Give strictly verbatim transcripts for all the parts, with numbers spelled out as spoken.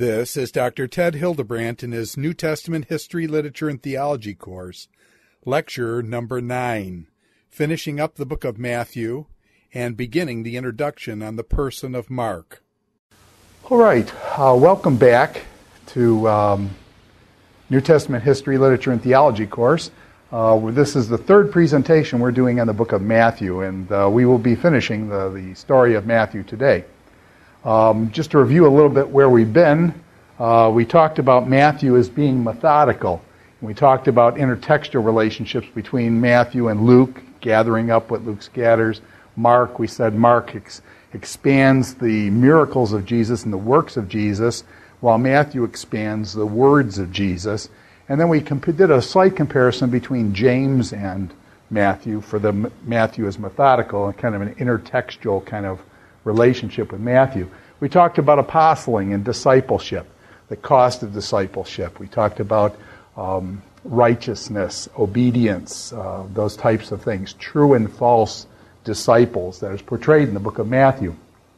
This is Doctor Ted Hildebrandt in his New Testament History, Literature, and Theology course, lecture number nine, finishing up the book of Matthew and beginning the introduction on the person of Mark. All right, uh, welcome back to um, New Testament History, Literature, and Theology course. Uh, this is the third presentation we're doing on the book of Matthew, and uh, we will be finishing the, the story of Matthew today. Um, just to review a little bit where we've been, uh, we talked about Matthew as being methodical. And we talked about intertextual relationships between Matthew and Luke, gathering up what Luke scatters. Mark, we said Mark ex- expands the miracles of Jesus and the works of Jesus, while Matthew expands the words of Jesus. And then we comp- did a slight comparison between James and Matthew, for the Matthew is methodical and kind of an intertextual kind of relationship with Matthew. We talked about apostling and discipleship, the cost of discipleship. We talked about um, righteousness, obedience, uh, those types of things, true and false disciples that is portrayed in the book of Matthew.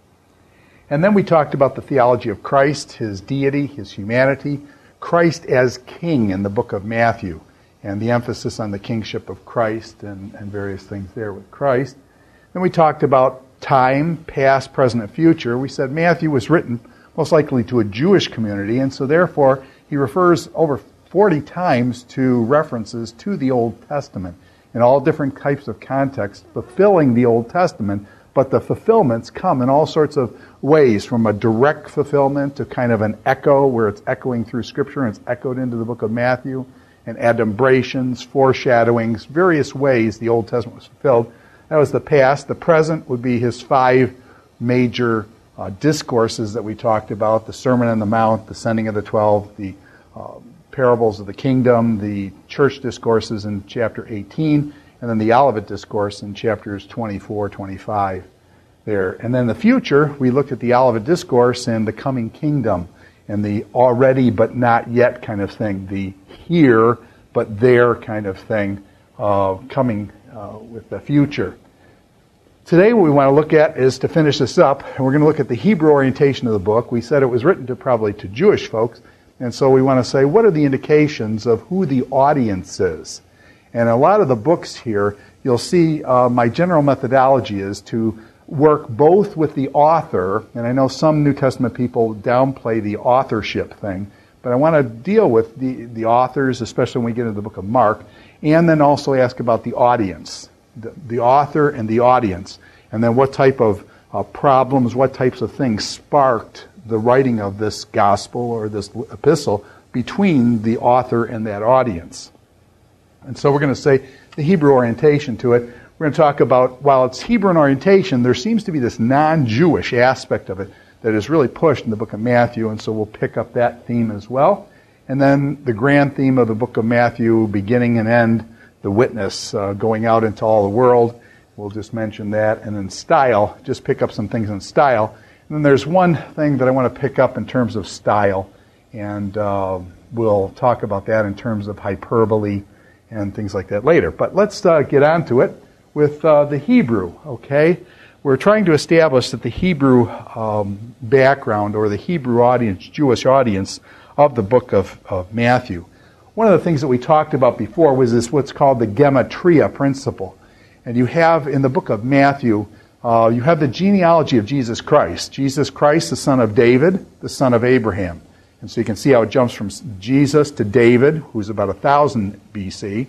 And then we talked about the theology of Christ, his deity, his humanity, Christ as king in the book of Matthew, and the emphasis on the kingship of Christ and, and various things there with Christ. Then we talked about time, past, present, and future. We said Matthew was written most likely to a Jewish community, and so therefore he refers over forty times to references to the Old Testament in all different types of contexts, fulfilling the Old Testament, but the fulfillments come in all sorts of ways, from a direct fulfillment to kind of an echo where it's echoing through Scripture and it's echoed into the book of Matthew, and adumbrations, foreshadowings, various ways the Old Testament was fulfilled. That was the past. The present would be his five major uh, discourses that we talked about: the Sermon on the Mount, the sending of the twelve, the uh, parables of the kingdom, the church discourses in chapter eighteen, and then the Olivet Discourse in chapters twenty-four, twenty-five there. And then the future, we looked at the Olivet Discourse and the coming kingdom and the already but not yet kind of thing, the here but there kind of thing uh, coming uh, with the future. Today what we want to look at is, to finish this up, and we're going to look at the Hebrew orientation of the book. We said it was written to probably to Jewish folks, and so we want to say, what are the indications of who the audience is? And a lot of the books here, you'll see uh, my general methodology is to work both with the author, and I know some New Testament people downplay the authorship thing, but I want to deal with the, the authors, especially when we get into the book of Mark, and then also ask about the audience, the, the author and the audience, and then what type of uh, problems, what types of things sparked the writing of this gospel or this epistle between the author and that audience. And so we're going to say the Hebrew orientation to it. We're going to talk about, while it's Hebrew in orientation, there seems to be this non-Jewish aspect of it that is really pushed in the book of Matthew, and so we'll pick up that theme as well. And then the grand theme of the book of Matthew, beginning and end, the witness uh, going out into all the world. We'll just mention that. And then style, just pick up some things in style. And then there's one thing that I want to pick up in terms of style, and uh, we'll talk about that in terms of hyperbole and things like that later. But let's uh, get on to it with uh, the Hebrew, okay? We're trying to establish that the Hebrew um, background, or the Hebrew audience, Jewish audience of the book of, of Matthew. One of the things that we talked about before was this, what's called the gematria principle. And you have in the book of Matthew, uh, you have the genealogy of Jesus Christ. Jesus Christ, the son of David, the son of Abraham. And so you can see how it jumps from Jesus to David, who's about one thousand B C,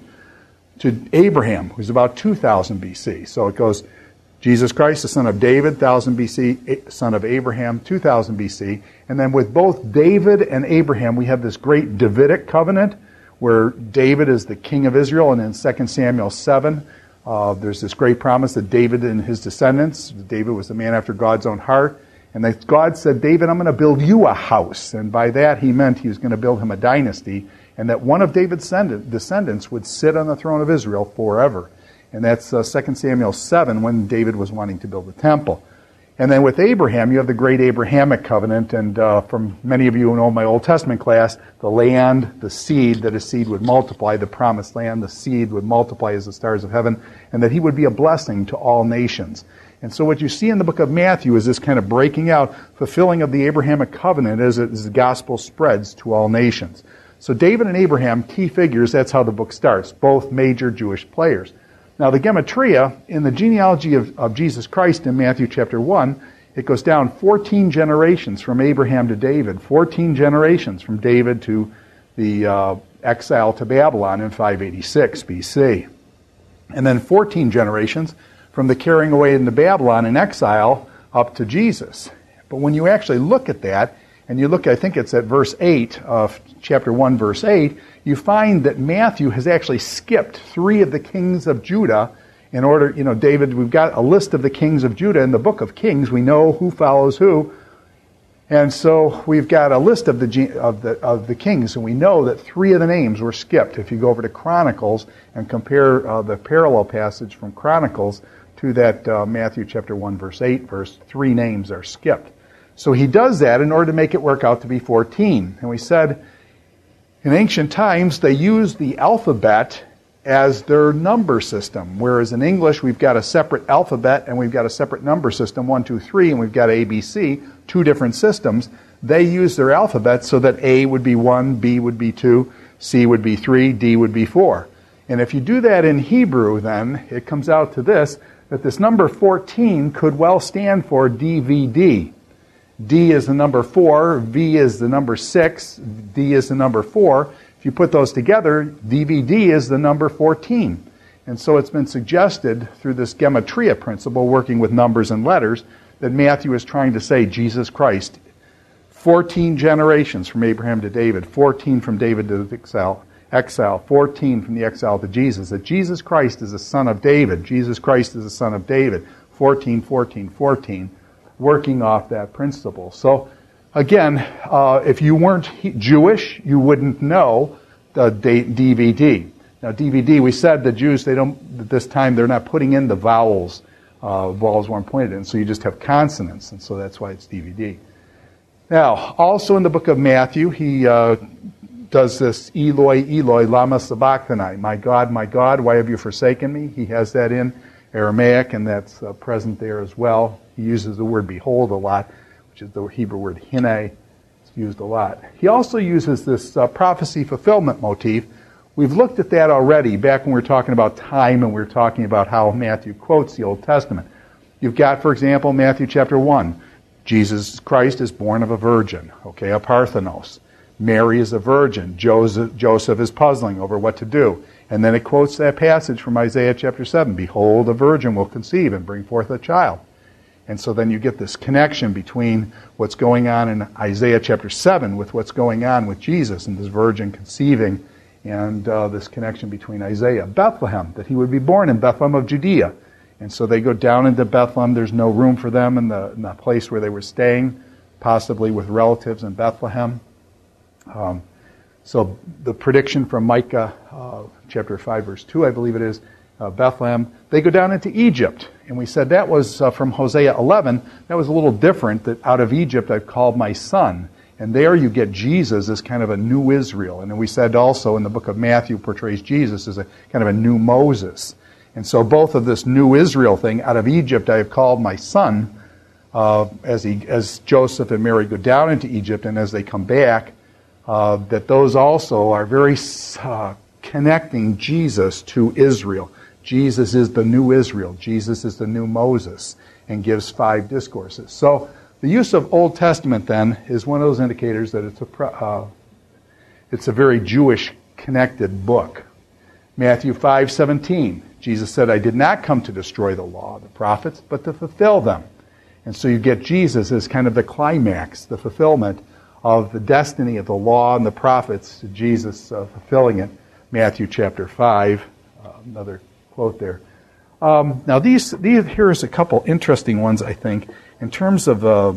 to Abraham, who's about two thousand B C. So it goes Jesus Christ, the son of David, one thousand B C, son of Abraham, two thousand B C. And then with both David and Abraham, we have this great Davidic covenant where David is the king of Israel. And in Second Samuel seven, uh, there's this great promise that David and his descendants, David was the man after God's own heart, and that God said, David, I'm going to build you a house. And by that he meant he was going to build him a dynasty, and that one of David's descendants would sit on the throne of Israel forever. And that's uh, Second Samuel seven, when David was wanting to build the temple. And then with Abraham, you have the great Abrahamic covenant, and uh, from many of you who know my Old Testament class, the land, the seed, that his seed would multiply, the promised land, the seed would multiply as the stars of heaven, and that he would be a blessing to all nations. And so what you see in the book of Matthew is this kind of breaking out, fulfilling of the Abrahamic covenant as, it, as the gospel spreads to all nations. So David and Abraham, key figures, that's how the book starts, both major Jewish players. Now, the gematria in the genealogy of, of Jesus Christ in Matthew chapter one, it goes down fourteen generations from Abraham to David, fourteen generations from David to the uh, exile to Babylon in five eighty-six B C. And then fourteen generations from the carrying away into Babylon in exile up to Jesus. But when you actually look at that, and you look, I think it's at verse eight of chapter one, verse eight, you find that Matthew has actually skipped three of the kings of Judah in order, you know, David, we've got a list of the kings of Judah in the book of Kings. We know who follows who. And so we've got a list of the of the of the kings, and we know that three of the names were skipped. If you go over to Chronicles and compare uh, the parallel passage from Chronicles to that uh, Matthew chapter one, verse eight, verse, three names are skipped. So he does that in order to make it work out to be fourteen. And we said in ancient times they used the alphabet as their number system, whereas in English we've got a separate alphabet and we've got a separate number system, one, two, three, and we've got A, B, C, two different systems. They use their alphabet so that A would be one, B would be two, C would be three, D would be four. And if you do that in Hebrew, then it comes out to this, that this number fourteen could well stand for D V D. D is the number four, V is the number six, D is the number four. If you put those together, D V D is the number fourteen. And so it's been suggested through this gematria principle, working with numbers and letters, that Matthew is trying to say Jesus Christ, fourteen generations from Abraham to David, fourteen from David to the exile, exile, fourteen from the exile to Jesus, that Jesus Christ is the son of David, Jesus Christ is the son of David, fourteen, fourteen, fourteen, working off that principle. So again, uh, if you weren't Jewish, you wouldn't know the D V D. Now, D V D, we said the Jews, they don't, at this time, they're not putting in the vowels. Uh, vowels weren't pointed in, so you just have consonants, and so that's why it's D V D. Now, also in the book of Matthew, he uh, does this, Eloi, Eloi, lama sabachthani, my God, my God, why have you forsaken me? He has that in Aramaic, and that's uh, present there as well. He uses the word behold a lot, which is the Hebrew word hine. It's used a lot. He also uses this uh, prophecy fulfillment motif. We've looked at that already back when we were talking about time and we were talking about how Matthew quotes the Old Testament. You've got, for example, Matthew chapter one. Jesus Christ is born of a virgin, okay, a Parthenos. Mary is a virgin. Joseph, Joseph is puzzling over what to do. And then it quotes that passage from Isaiah chapter seven. Behold, a virgin will conceive and bring forth a child. And so then you get this connection between what's going on in Isaiah chapter seven with what's going on with Jesus and this virgin conceiving, and uh, this connection between Isaiah. Bethlehem, that he would be born in Bethlehem of Judea. And so they go down into Bethlehem. There's no room for them in the, in the place where they were staying, possibly with relatives in Bethlehem. Um, so the prediction from Micah uh, chapter five, verse two, I believe it is, uh, Bethlehem, they go down into Egypt. And we said that was uh, from Hosea eleven. That was a little different, that out of Egypt I've called my son. And there you get Jesus as kind of a new Israel. And then we said also in the book of Matthew portrays Jesus as a kind of a new Moses. And so both of this new Israel thing, out of Egypt I have called my son, uh, as he, as Joseph and Mary go down into Egypt and as they come back, uh, that those also are very uh, connecting Jesus to Israel. Jesus is the new Israel. Jesus is the new Moses, and gives five discourses. So the use of Old Testament, then, is one of those indicators that it's a, uh, it's a very Jewish-connected book. Matthew five seventeen, Jesus said, I did not come to destroy the law, the prophets, but to fulfill them. And so you get Jesus as kind of the climax, the fulfillment of the destiny of the law and the prophets, Jesus uh, fulfilling it. Matthew chapter five, uh, another quote there. Um, now, these, these here's a couple interesting ones, I think, in terms of uh,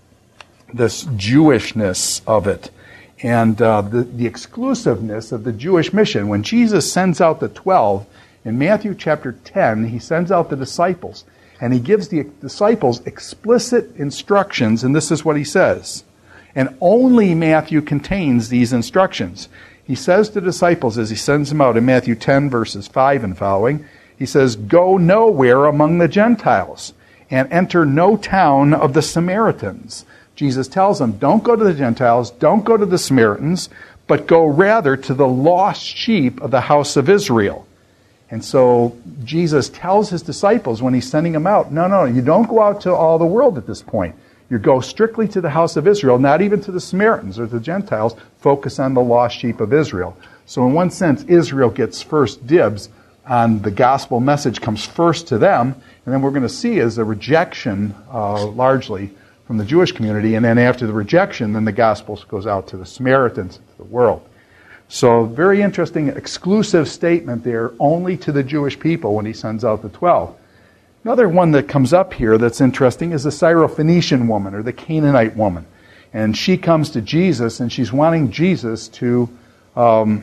this Jewishness of it and uh, the, the exclusiveness of the Jewish mission. When Jesus sends out the twelve, in Matthew chapter ten, he sends out the disciples. And he gives the disciples explicit instructions, and this is what he says. And only Matthew contains these instructions. He says to the disciples as he sends them out in Matthew ten, verses five and following, he says, "Go nowhere among the Gentiles, and enter no town of the Samaritans." Jesus tells them, don't go to the Gentiles, don't go to the Samaritans, but go rather to the lost sheep of the house of Israel. And so Jesus tells his disciples when he's sending them out, no, no, you don't go out to all the world at this point. You go strictly to the house of Israel, not even to the Samaritans or the Gentiles. Focus on the lost sheep of Israel. So in one sense, Israel gets first dibs on the gospel message, comes first to them, and then we're going to see is a rejection uh, largely from the Jewish community, and then after the rejection, then the gospel goes out to the Samaritans, to the world. So very interesting, exclusive statement there, only to the Jewish people when he sends out the twelve. Another one that comes up here that's interesting is the Syrophoenician woman, or the Canaanite woman. And she comes to Jesus, and she's wanting Jesus to um,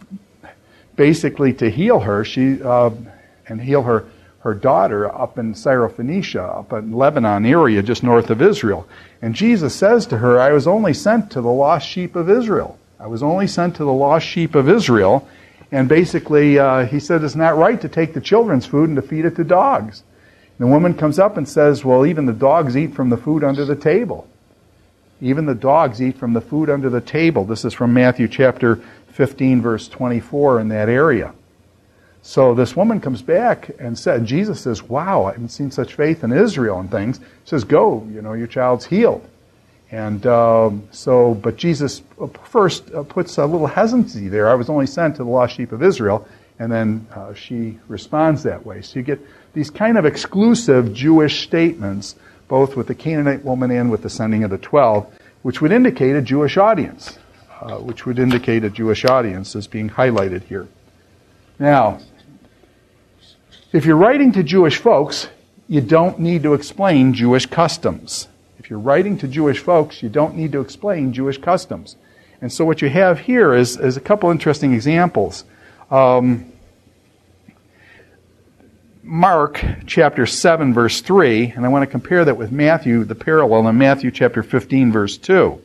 basically to heal her, she uh, and heal her her daughter up in Syrophoenicia, up in Lebanon area, just north of Israel. And Jesus says to her, I was only sent to the lost sheep of Israel. I was only sent to the lost sheep of Israel. And basically, uh, he said it's not right to take the children's food and to feed it to dogs. And the woman comes up and says, well, even the dogs eat from the food under the table. Even the dogs eat from the food under the table. This is from Matthew chapter fifteen, verse twenty-four, in that area. So this woman comes back and said, Jesus says, wow, I haven't seen such faith in Israel and things. He says, go, you know, your child's healed. And um, so, but Jesus first uh, puts a little hesitancy there. I was only sent to the lost sheep of Israel. And then uh, she responds that way. So you get these kind of exclusive Jewish statements, both with the Canaanite woman and with the sending of the twelve, which would indicate a Jewish audience, uh, which would indicate a Jewish audience as being highlighted here. Now, if you're writing to Jewish folks, you don't need to explain Jewish customs. If you're writing to Jewish folks, you don't need to explain Jewish customs. And so what you have here is, is a couple interesting examples. Um, Mark chapter seven, verse three, and I want to compare that with Matthew, the parallel in Matthew chapter fifteen, verse two.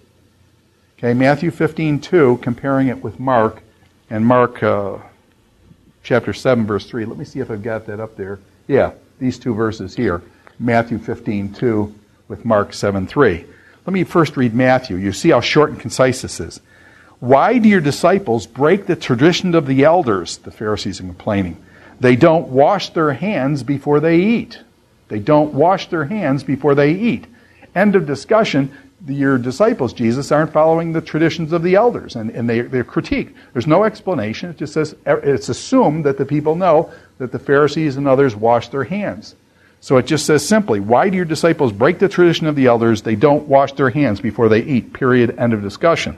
Okay, Matthew fifteen, two, comparing it with Mark, and Mark uh, chapter seven, verse three. Let me see if I've got that up there. Yeah, these two verses here. Matthew fifteen, two with Mark seven, three. Let me first read Matthew. You see how short and concise this is. Why do your disciples break the tradition of the elders? The Pharisees are complaining. They don't wash their hands before they eat. They don't wash their hands before they eat. End of discussion. Your disciples, Jesus, aren't following the traditions of the elders, and, and they, they're critiqued. There's no explanation. It just says it's assumed that the people know that the Pharisees and others wash their hands. So it just says simply, why do your disciples break the tradition of the elders? They don't wash their hands before they eat, period, end of discussion.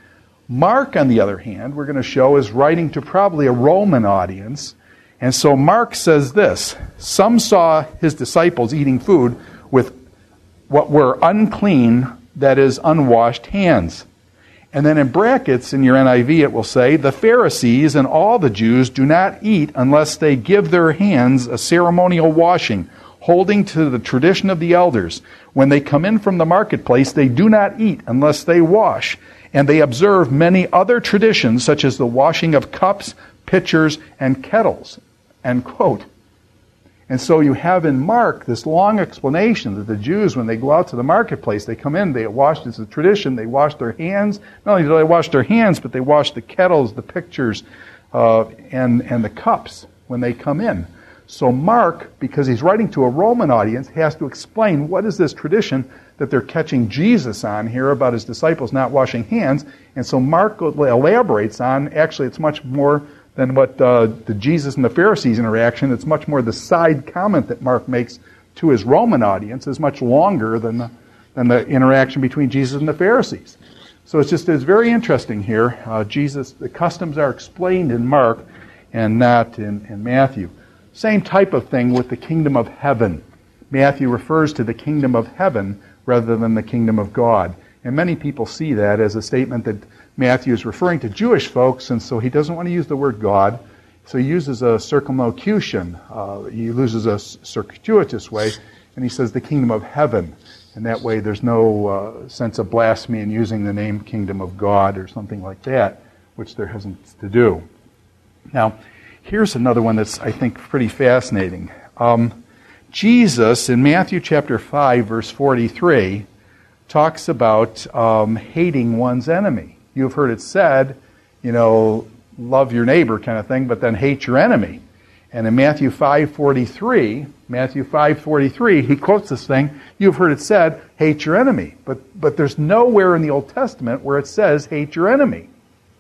Mark, on the other hand, we're going to show is writing to probably a Roman audience. And so Mark says this, some saw his disciples eating food with what were unclean, that is, unwashed hands. And then in brackets in your N I V it will say, the Pharisees and all the Jews do not eat unless they give their hands a ceremonial washing, holding to the tradition of the elders. When they come in from the marketplace, they do not eat unless they wash. And they observe many other traditions, such as the washing of cups, pitchers, and kettles. End quote. And so you have in Mark this long explanation that the Jews, when they go out to the marketplace, they come in, they wash, it's a tradition, they wash their hands. Not only do they wash their hands, but they wash the kettles, the pitchers, uh, and, and the cups when they come in. So Mark, because he's writing to a Roman audience, has to explain what is this tradition that they're catching Jesus on here about his disciples not washing hands. And so Mark elaborates on, actually it's much more than what uh, the Jesus and the Pharisees interaction. It's much more the side comment that Mark makes to his Roman audience is much longer than the, than the interaction between Jesus and the Pharisees. So it's just it's very interesting here. Uh, Jesus, the customs are explained in Mark and not in, in Matthew. Same type of thing with the kingdom of heaven. Matthew refers to the kingdom of heaven rather than the kingdom of God. And many people see that as a statement that Matthew is referring to Jewish folks, and so he doesn't want to use the word God. So he uses a circumlocution. Uh, he uses a circuitous way, and he says the kingdom of heaven. And that way there's no uh, sense of blasphemy in using the name kingdom of God or something like that, which there hasn't to do. Now, here's another one that's, I think, pretty fascinating. Um, Jesus, in Matthew chapter five, verse forty-three, talks about um, hating one's enemy. You've heard it said, you know, love your neighbor kind of thing, but then hate your enemy. And in Matthew five forty-three, Matthew five forty-three, he quotes this thing, you've heard it said, hate your enemy. But, but there's nowhere in the Old Testament where it says, hate your enemy.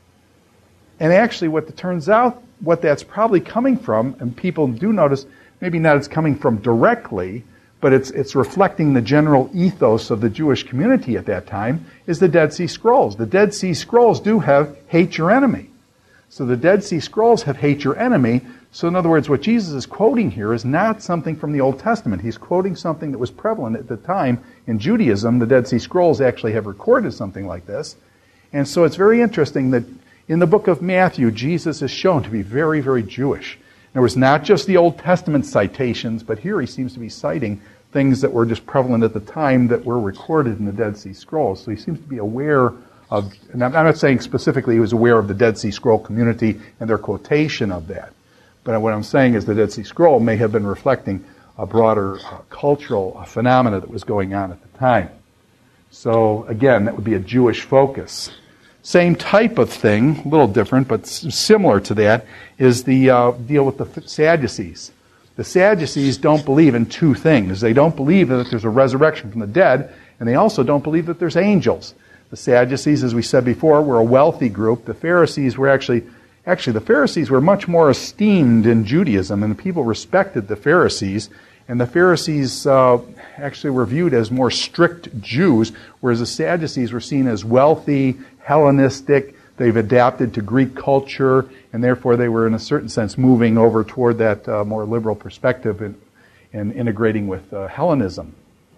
And actually, what it turns out, what that's probably coming from, and people do notice, maybe not it's coming from directly, but it's it's reflecting the general ethos of the Jewish community at that time, is the Dead Sea Scrolls. The Dead Sea Scrolls do have hate your enemy. So the Dead Sea Scrolls have hate your enemy. So in other words, what Jesus is quoting here is not something from the Old Testament. He's quoting something that was prevalent at the time in Judaism. The Dead Sea Scrolls actually have recorded something like this. And so it's very interesting that in the book of Matthew, Jesus is shown to be very, very Jewish. There was not just the Old Testament citations, but here he seems to be citing things that were just prevalent at the time that were recorded in the Dead Sea Scrolls. So he seems to be aware of, and I'm not saying specifically he was aware of the Dead Sea Scroll community and their quotation of that. But what I'm saying is the Dead Sea Scroll may have been reflecting a broader uh, cultural uh, phenomena that was going on at the time. So again, that would be a Jewish focus. Same type of thing, a little different, but similar to that, is the uh, deal with the Sadducees. The Sadducees don't believe in two things. They don't believe that there's a resurrection from the dead, and they also don't believe that there's angels. The Sadducees, as we said before, were a wealthy group. The Pharisees were actually, actually the Pharisees were much more esteemed in Judaism, and the people respected the Pharisees. And the Pharisees uh, actually were viewed as more strict Jews, whereas the Sadducees were seen as wealthy, Hellenistic. They've adapted to Greek culture, and therefore they were, in a certain sense, moving over toward that uh, more liberal perspective and, and integrating with uh, Hellenism.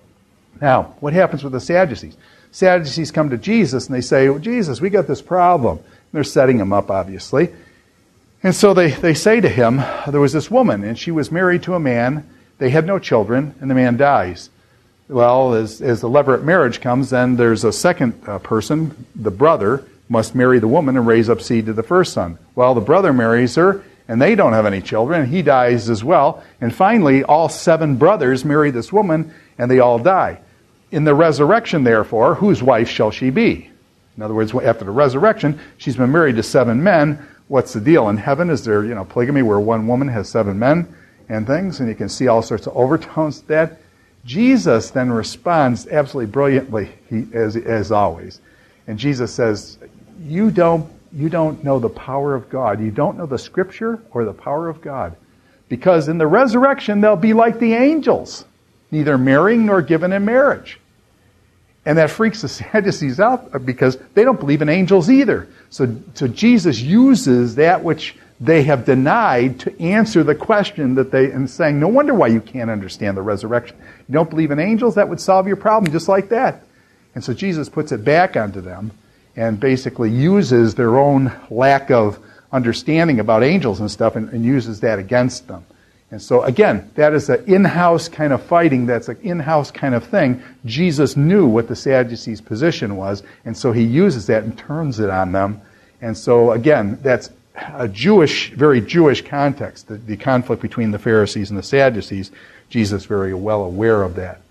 Now, what happens with the Sadducees? Sadducees come to Jesus and they say, well, Jesus, we got this problem. And they're setting him up, obviously. And so they, they say to him, there was this woman, and she was married to a man. They had no children, and the man dies. Well, as, as the levirate marriage comes, then there's a second uh, person, the brother, must marry the woman and raise up seed to the first son. Well, the brother marries her, and they don't have any children, and he dies as well. And finally, all seven brothers marry this woman, and they all die. In the resurrection, therefore, whose wife shall she be? In other words, after the resurrection, she's been married to seven men. What's the deal? In heaven, is there, you know, polygamy where one woman has seven men and things? And you can see all sorts of overtones to that. Jesus then responds absolutely brilliantly, he, as, as always. And Jesus says, you don't, you don't know the power of God. You don't know the Scripture or the power of God. Because in the resurrection, they'll be like the angels, neither marrying nor given in marriage. And that freaks the Sadducees out because they don't believe in angels either. So, so Jesus uses that which they have denied to answer the question that they, and saying, no wonder why you can't understand the resurrection. You don't believe in angels? That would solve your problem just like that. And so Jesus puts it back onto them and basically uses their own lack of understanding about angels and stuff and, and uses that against them. And so again, that is an in-house kind of fighting, that's an in-house kind of thing. Jesus knew what the Sadducees' position was, and so he uses that and turns it on them. And so again, that's a Jewish, very Jewish context, the, the conflict between the Pharisees and the Sadducees. Jesus is very well aware of that.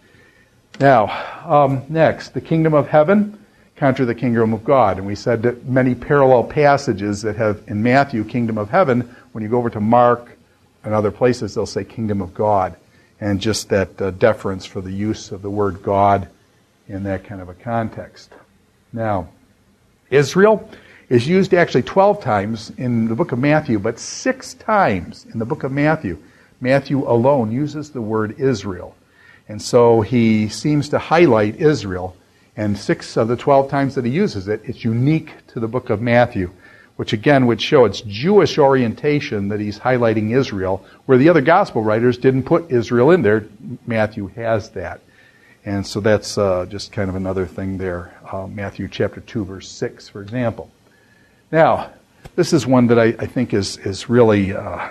Now, um, next, the kingdom of heaven contra the kingdom of God. And we said that many parallel passages that have in Matthew, kingdom of heaven, when you go over to Mark and other places, they'll say kingdom of God. And just that uh, deference for the use of the word God in that kind of a context. Now, Israel is used actually twelve times in the book of Matthew, but six times in the book of Matthew. Matthew alone uses the word Israel. And so he seems to highlight Israel. And six of the twelve times that he uses it, it's unique to the book of Matthew, which again would show its Jewish orientation that he's highlighting Israel, where the other gospel writers didn't put Israel in there. Matthew has that. And so that's uh, just kind of another thing there. Uh, Matthew chapter two, verse six, for example. Now, this is one that I, I think is, is really uh,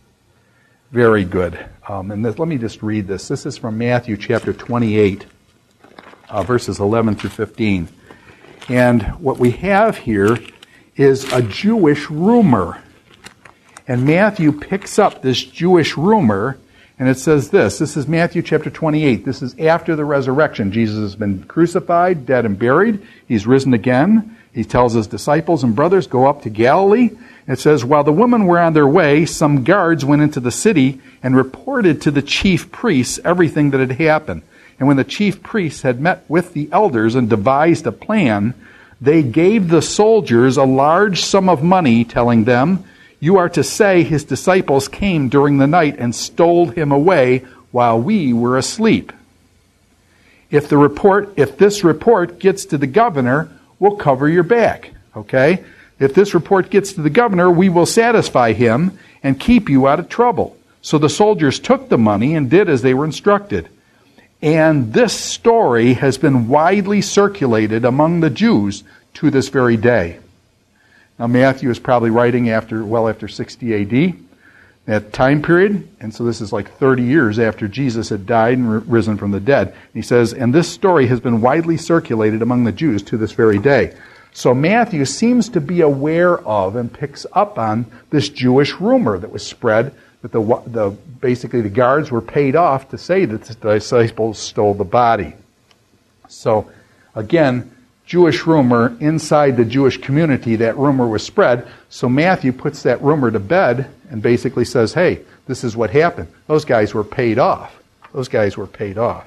very good. Um, and this, let me just read this. This is from Matthew chapter twenty-eight, uh, verses eleven through fifteen. And what we have here is a Jewish rumor. And Matthew picks up this Jewish rumor, and it says this. This is Matthew chapter twenty-eight. This is after the resurrection. Jesus has been crucified, dead, and buried. He's risen again. He tells his disciples and brothers, go up to Galilee. It says, while the women were on their way, some guards went into the city and reported to the chief priests everything that had happened. And when the chief priests had met with the elders and devised a plan, they gave the soldiers a large sum of money, telling them, you are to say his disciples came during the night and stole him away while we were asleep. If the report, if this report gets to the governor, we'll cover your back. Okay? If this report gets to the governor, we will satisfy him and keep you out of trouble. So the soldiers took the money and did as they were instructed. And this story has been widely circulated among the Jews to this very day. Now Matthew is probably writing after, well after sixty A D, that time period, and so this is like thirty years after Jesus had died and risen from the dead. He says, and this story has been widely circulated among the Jews to this very day. So Matthew seems to be aware of and picks up on this Jewish rumor that was spread that the, the basically the guards were paid off to say that the disciples stole the body. So again, Jewish rumor inside the Jewish community, that rumor was spread. So Matthew puts that rumor to bed and basically says, hey, this is what happened. Those guys were paid off. Those guys were paid off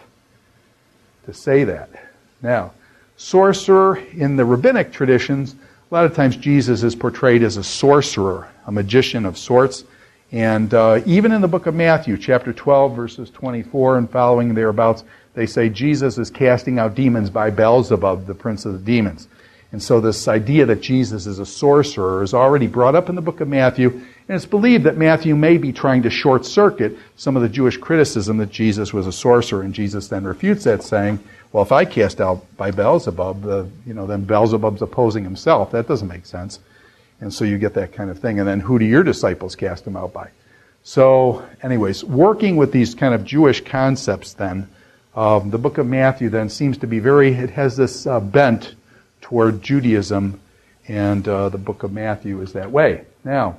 to say that. Now, sorcerer in the rabbinic traditions, a lot of times Jesus is portrayed as a sorcerer, a magician of sorts. And uh, even in the book of Matthew, chapter twelve, verses twenty-four and following thereabouts, they say Jesus is casting out demons by Beelzebub, the prince of the demons. And so this idea that Jesus is a sorcerer is already brought up in the book of Matthew, and it's believed that Matthew may be trying to short-circuit some of the Jewish criticism that Jesus was a sorcerer, and Jesus then refutes that, saying, well, if I cast out by Beelzebub, uh, you know, then Beelzebub's opposing himself. That doesn't make sense. And so you get that kind of thing. And then who do your disciples cast him out by? So anyways, working with these kind of Jewish concepts then, um, the book of Matthew then seems to be very, it has this uh, bent toward Judaism, and uh, the book of Matthew is that way. Now,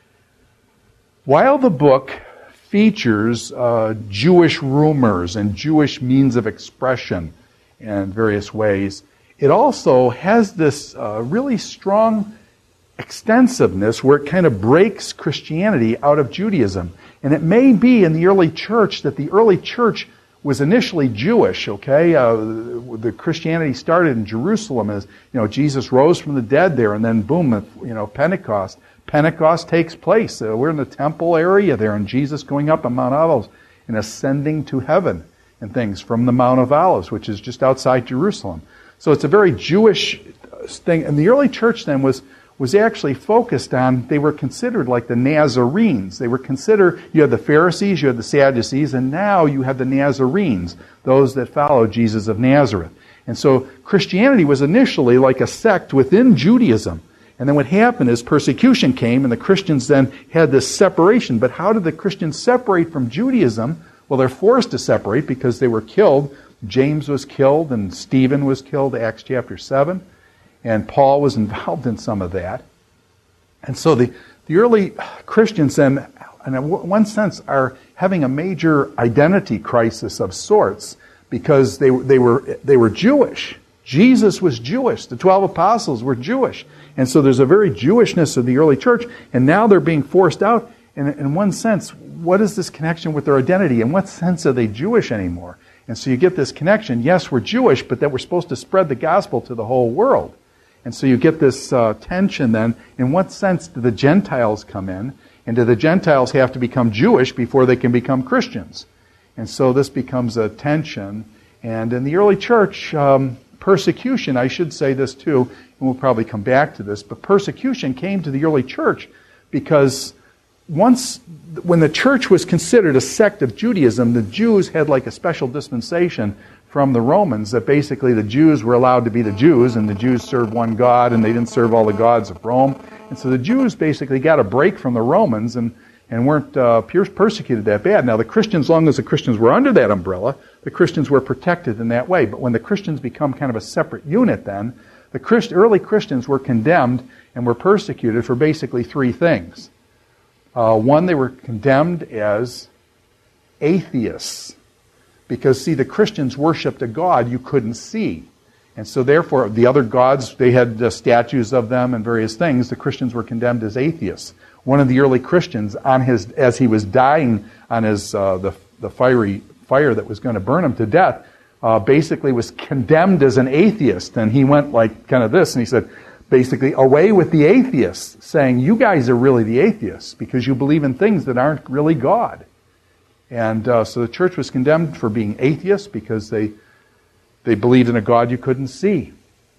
while the book features uh, Jewish rumors and Jewish means of expression in various ways, it also has this uh, really strong extensiveness where it kind of breaks Christianity out of Judaism. And it may be in the early church that the early church was initially Jewish, okay? Uh, the Christianity started in Jerusalem as, you know, Jesus rose from the dead there, and then boom, you know, Pentecost. Pentecost takes place. Uh, we're in the temple area there, and Jesus going up on Mount Olives and ascending to heaven and things from the Mount of Olives, which is just outside Jerusalem. So it's a very Jewish thing. And the early church then was was actually focused on, they were considered like the Nazarenes. They were considered, you had the Pharisees, you had the Sadducees, and now you have the Nazarenes, those that follow Jesus of Nazareth. And so Christianity was initially like a sect within Judaism. And then what happened is persecution came, and the Christians then had this separation. But how did the Christians separate from Judaism? Well, they're forced to separate because they were killed. James was killed, and Stephen was killed, Acts chapter seven. And Paul was involved in some of that. And so the, the early Christians then, in one sense, are having a major identity crisis of sorts because they, they were they were Jewish. Jesus was Jewish. The twelve apostles were Jewish. And so there's a very Jewishness of the early church, and now they're being forced out. And in one sense, what is this connection with their identity? In what sense are they Jewish anymore? And so you get this connection. Yes, we're Jewish, but that we're supposed to spread the gospel to the whole world. And so you get this uh, tension then. In what sense do the Gentiles come in? And do the Gentiles have to become Jewish before they can become Christians? And so this becomes a tension. And in the early church, um, persecution, I should say this too, and we'll probably come back to this, but persecution came to the early church because once, when the church was considered a sect of Judaism, the Jews had like a special dispensation from the Romans that basically the Jews were allowed to be the Jews, and the Jews served one God, and they didn't serve all the gods of Rome. And so the Jews basically got a break from the Romans and, and weren't uh, persecuted that bad. Now the Christians, as long as the Christians were under that umbrella, the Christians were protected in that way. But when the Christians become kind of a separate unit then, the Christ, early Christians were condemned and were persecuted for basically three things. Uh, one, they were condemned as atheists. Because, see, the Christians worshipped a God you couldn't see. And so, therefore, the other gods, they had uh, statues of them and various things. The Christians were condemned as atheists. One of the early Christians, on his, as he was dying on his uh, the, the fiery fire that was going to burn him to death, uh, basically was condemned as an atheist. And he went like kind of this, and he said, basically, away with the atheists, saying, you guys are really the atheists because you believe in things that aren't really God. And uh, so the church was condemned for being atheists because they they believed in a God you couldn't see.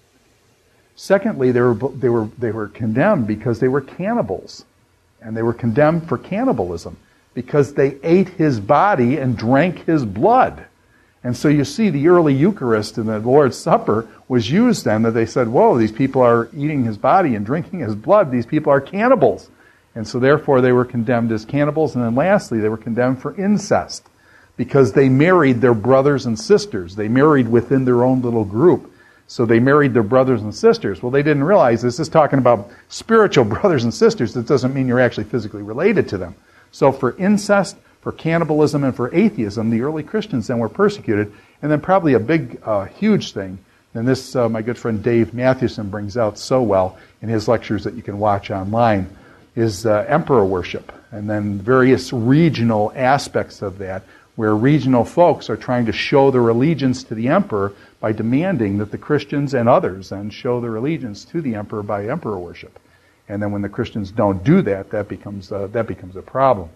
Secondly, they were they were they were condemned because they were cannibals, and they were condemned for cannibalism because they ate his body and drank his blood. And so you see, the early Eucharist and the Lord's Supper was used then that they said, "Whoa, these people are eating his body and drinking his blood. These people are cannibals." And so therefore they were condemned as cannibals. And then lastly, they were condemned for incest because they married their brothers and sisters. They married within their own little group. So they married their brothers and sisters. Well, they didn't realize this is talking about spiritual brothers and sisters. That doesn't mean you're actually physically related to them. So for incest, for cannibalism, and for atheism, the early Christians then were persecuted. And then probably a big, uh, huge thing, and this uh, my good friend Dave Mathewson brings out so well in his lectures that you can watch online, is uh, emperor worship, and then various regional aspects of that, where regional folks are trying to show their allegiance to the emperor by demanding that the Christians and others then show their allegiance to the emperor by emperor worship. And then when the Christians don't do that, that becomes uh, that becomes a problem.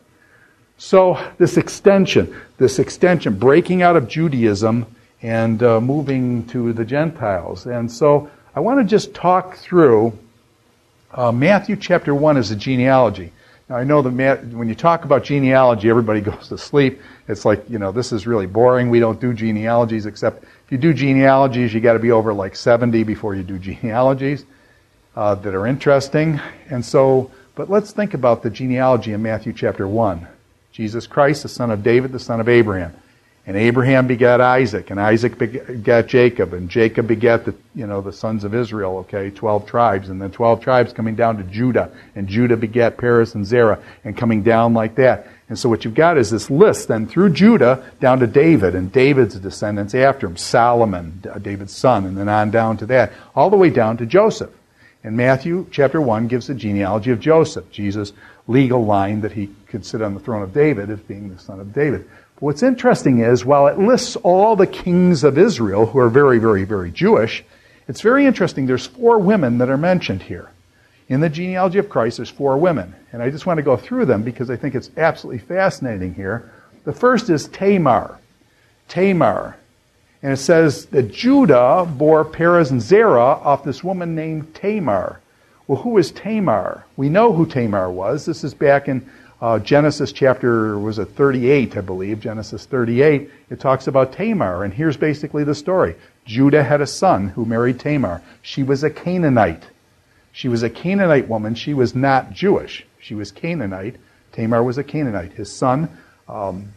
So this extension, this extension, breaking out of Judaism and uh, moving to the Gentiles. And so I want to just talk through Uh, Matthew chapter one is a genealogy. Now I know that Ma- when you talk about genealogy, everybody goes to sleep. It's like, you know, this is really boring. We don't do genealogies, except if you do genealogies, you got to be over like seventy before you do genealogies uh, that are interesting. And so, but let's think about the genealogy in Matthew chapter one. Jesus Christ, the son of David, the son of Abraham. And Abraham begat Isaac, and Isaac begat Jacob, and Jacob begat the, you know, the sons of Israel, okay, twelve tribes, and then twelve tribes coming down to Judah, and Judah begat Perez and Zerah, and coming down like that. And so what you've got is this list then through Judah down to David, and David's descendants after him, Solomon, David's son, and then on down to that, all the way down to Joseph. And Matthew chapter one gives the genealogy of Joseph, Jesus' legal line that he could sit on the throne of David as being the son of David. What's interesting is, while it lists all the kings of Israel who are very, very, very Jewish, it's very interesting. There's four women that are mentioned here. In the genealogy of Christ, there's four women. And I just want to go through them because I think it's absolutely fascinating here. The first is Tamar. Tamar. And it says that Judah bore Perez and Zerah off this woman named Tamar. Well, who is Tamar? We know who Tamar was. This is back in Uh, Genesis chapter, was it thirty-eight, I believe, Genesis thirty-eight, it talks about Tamar, and here's basically the story. Judah had a son who married Tamar. She was a Canaanite. She was a Canaanite woman. She was not Jewish. She was Canaanite. Tamar was a Canaanite. His son, um,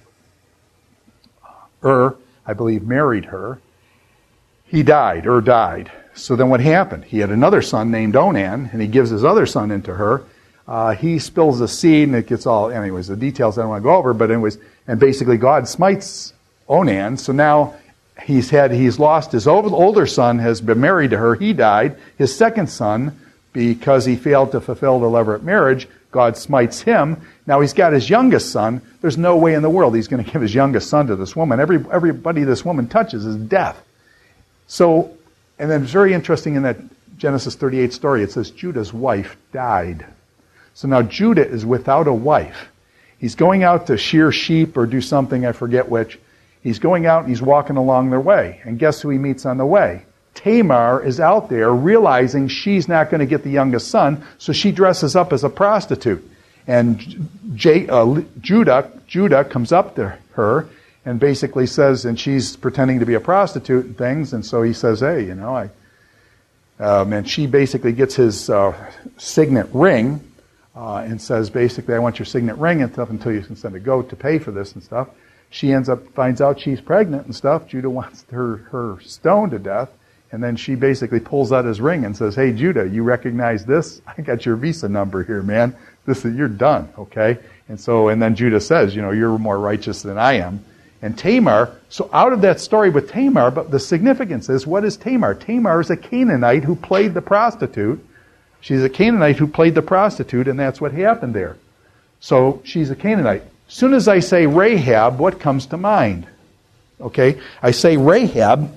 Ur, I believe, married her. He died, Ur died. So then what happened? He had another son named Onan, and he gives his other son into her. Uh, he spills the seed, and it gets all, anyways, the details I don't want to go over, but anyways, and basically God smites Onan, so now he's had, he's lost his older son, has been married to her, he died. His second son, because he failed to fulfill the levirate marriage, God smites him. Now he's got his youngest son. There's no way in the world he's going to give his youngest son to this woman. Every, everybody this woman touches is death. So, and then it's very interesting in that Genesis thirty-eight story, it says Judah's wife died. So now Judah is without a wife. He's going out to shear sheep or do something, I forget which. He's going out and he's walking along their way. And guess who he meets on the way? Tamar is out there realizing she's not going to get the youngest son, so she dresses up as a prostitute. And J, uh, Judah, Judah comes up to her and basically says, and she's pretending to be a prostitute and things, and so he says, hey, you know, I Um, and she basically gets his uh, signet ring uh, and says, basically, I want your signet ring and stuff until you can send a goat to pay for this and stuff. She ends up, finds out she's pregnant and stuff. Judah wants her, her stoned to death. And then she basically pulls out his ring and says, hey, Judah, you recognize this? I got your visa number here, man. This is, you're done, okay? And so, and then Judah says, you know, you're more righteous than I am. And Tamar, so out of that story with Tamar, but the significance is, what is Tamar? Tamar is a Canaanite who played the prostitute. She's a Canaanite who played the prostitute, and that's what happened there. So she's a Canaanite. As soon as I say Rahab, what comes to mind? Okay, I say Rahab,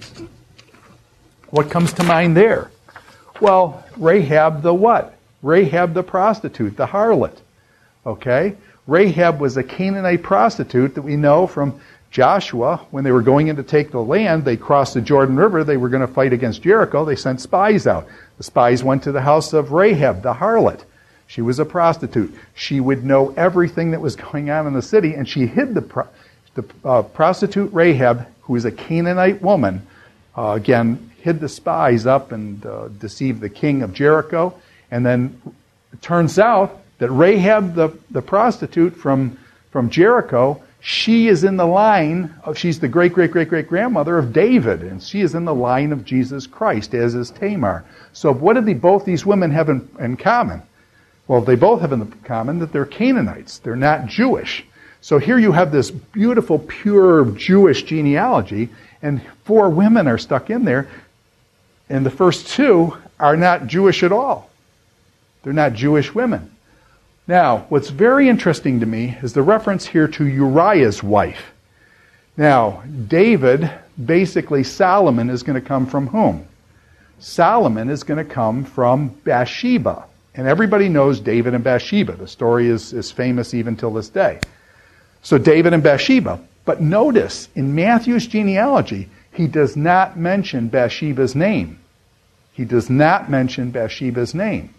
what comes to mind there? Well, Rahab the what? Rahab the prostitute, the harlot. Okay? Rahab was a Canaanite prostitute that we know from Joshua. When they were going in to take the land, they crossed the Jordan River. They were going to fight against Jericho. They sent spies out. The spies went to the house of Rahab, the harlot. She was a prostitute. She would know everything that was going on in the city, and she hid the, pro- the uh, prostitute Rahab, who was a Canaanite woman, uh, again, hid the spies up and uh, deceived the king of Jericho. And then it turns out that Rahab, the, the prostitute from, from Jericho, she is in the line of, she's the great-great-great-great-grandmother of David, and she is in the line of Jesus Christ, as is Tamar. So what do the, both these women have in, in common? Well, they both have in common that they're Canaanites. They're not Jewish. So here you have this beautiful, pure Jewish genealogy, and four women are stuck in there, and the first two are not Jewish at all. They're not Jewish women. Now, what's very interesting to me is the reference here to Uriah's wife. Now, David, basically Solomon, is going to come from whom? Solomon is going to come from Bathsheba. And everybody knows David and Bathsheba. The story is, is famous even till this day. So David and Bathsheba. But notice, in Matthew's genealogy, he does not mention Bathsheba's name. He does not mention Bathsheba's name.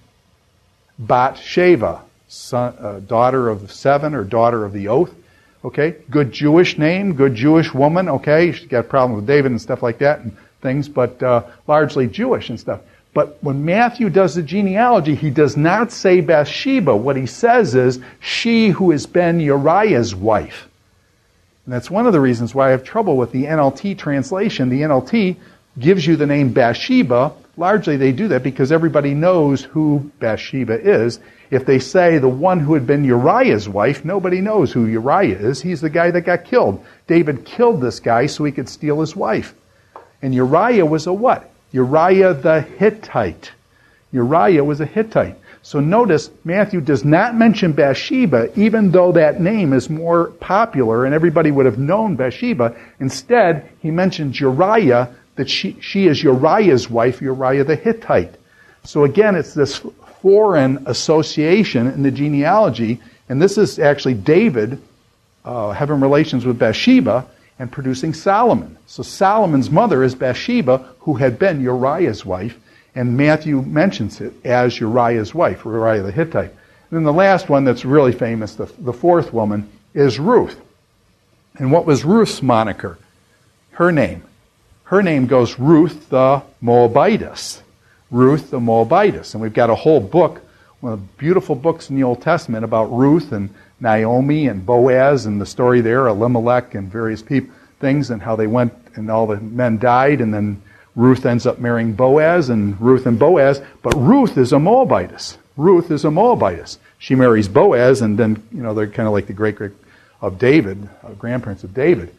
Bathsheba, son, uh, daughter of seven or daughter of the oath. Okay, good Jewish name, good Jewish woman. Okay, she's got a problem with David and stuff like that and things, but uh, largely Jewish and stuff. But when Matthew does the genealogy, he does not say Bathsheba. What he says is, she who has been Uriah's wife. And that's one of the reasons why I have trouble with the N L T translation. The N L T gives you the name Bathsheba. Largely they do that because everybody knows who Bathsheba is. If they say the one who had been Uriah's wife, nobody knows who Uriah is. He's the guy that got killed. David killed this guy so he could steal his wife. And Uriah was a what? Uriah the Hittite. Uriah was a Hittite. So notice, Matthew does not mention Bathsheba, even though that name is more popular and everybody would have known Bathsheba. Instead, he mentions Uriah, that she, she is Uriah's wife, Uriah the Hittite. So again, it's this foreign association in the genealogy, and this is actually David uh, having relations with Bathsheba and producing Solomon. So Solomon's mother is Bathsheba, who had been Uriah's wife, and Matthew mentions it as Uriah's wife, Uriah the Hittite. And then the last one that's really famous, the, the fourth woman, is Ruth. And what was Ruth's moniker? Her name. Her name goes Ruth the Moabitess. Ruth the Moabitess. And we've got a whole book, one of the beautiful books in the Old Testament about Ruth and Naomi and Boaz and the story there, Elimelech and various people, things, and how they went and all the men died, and then Ruth ends up marrying Boaz, and Ruth and Boaz. But Ruth is a Moabitess. Ruth is a Moabitess. She marries Boaz, and then, you know, they're kind of like the great-great of David, uh, grandparents of David.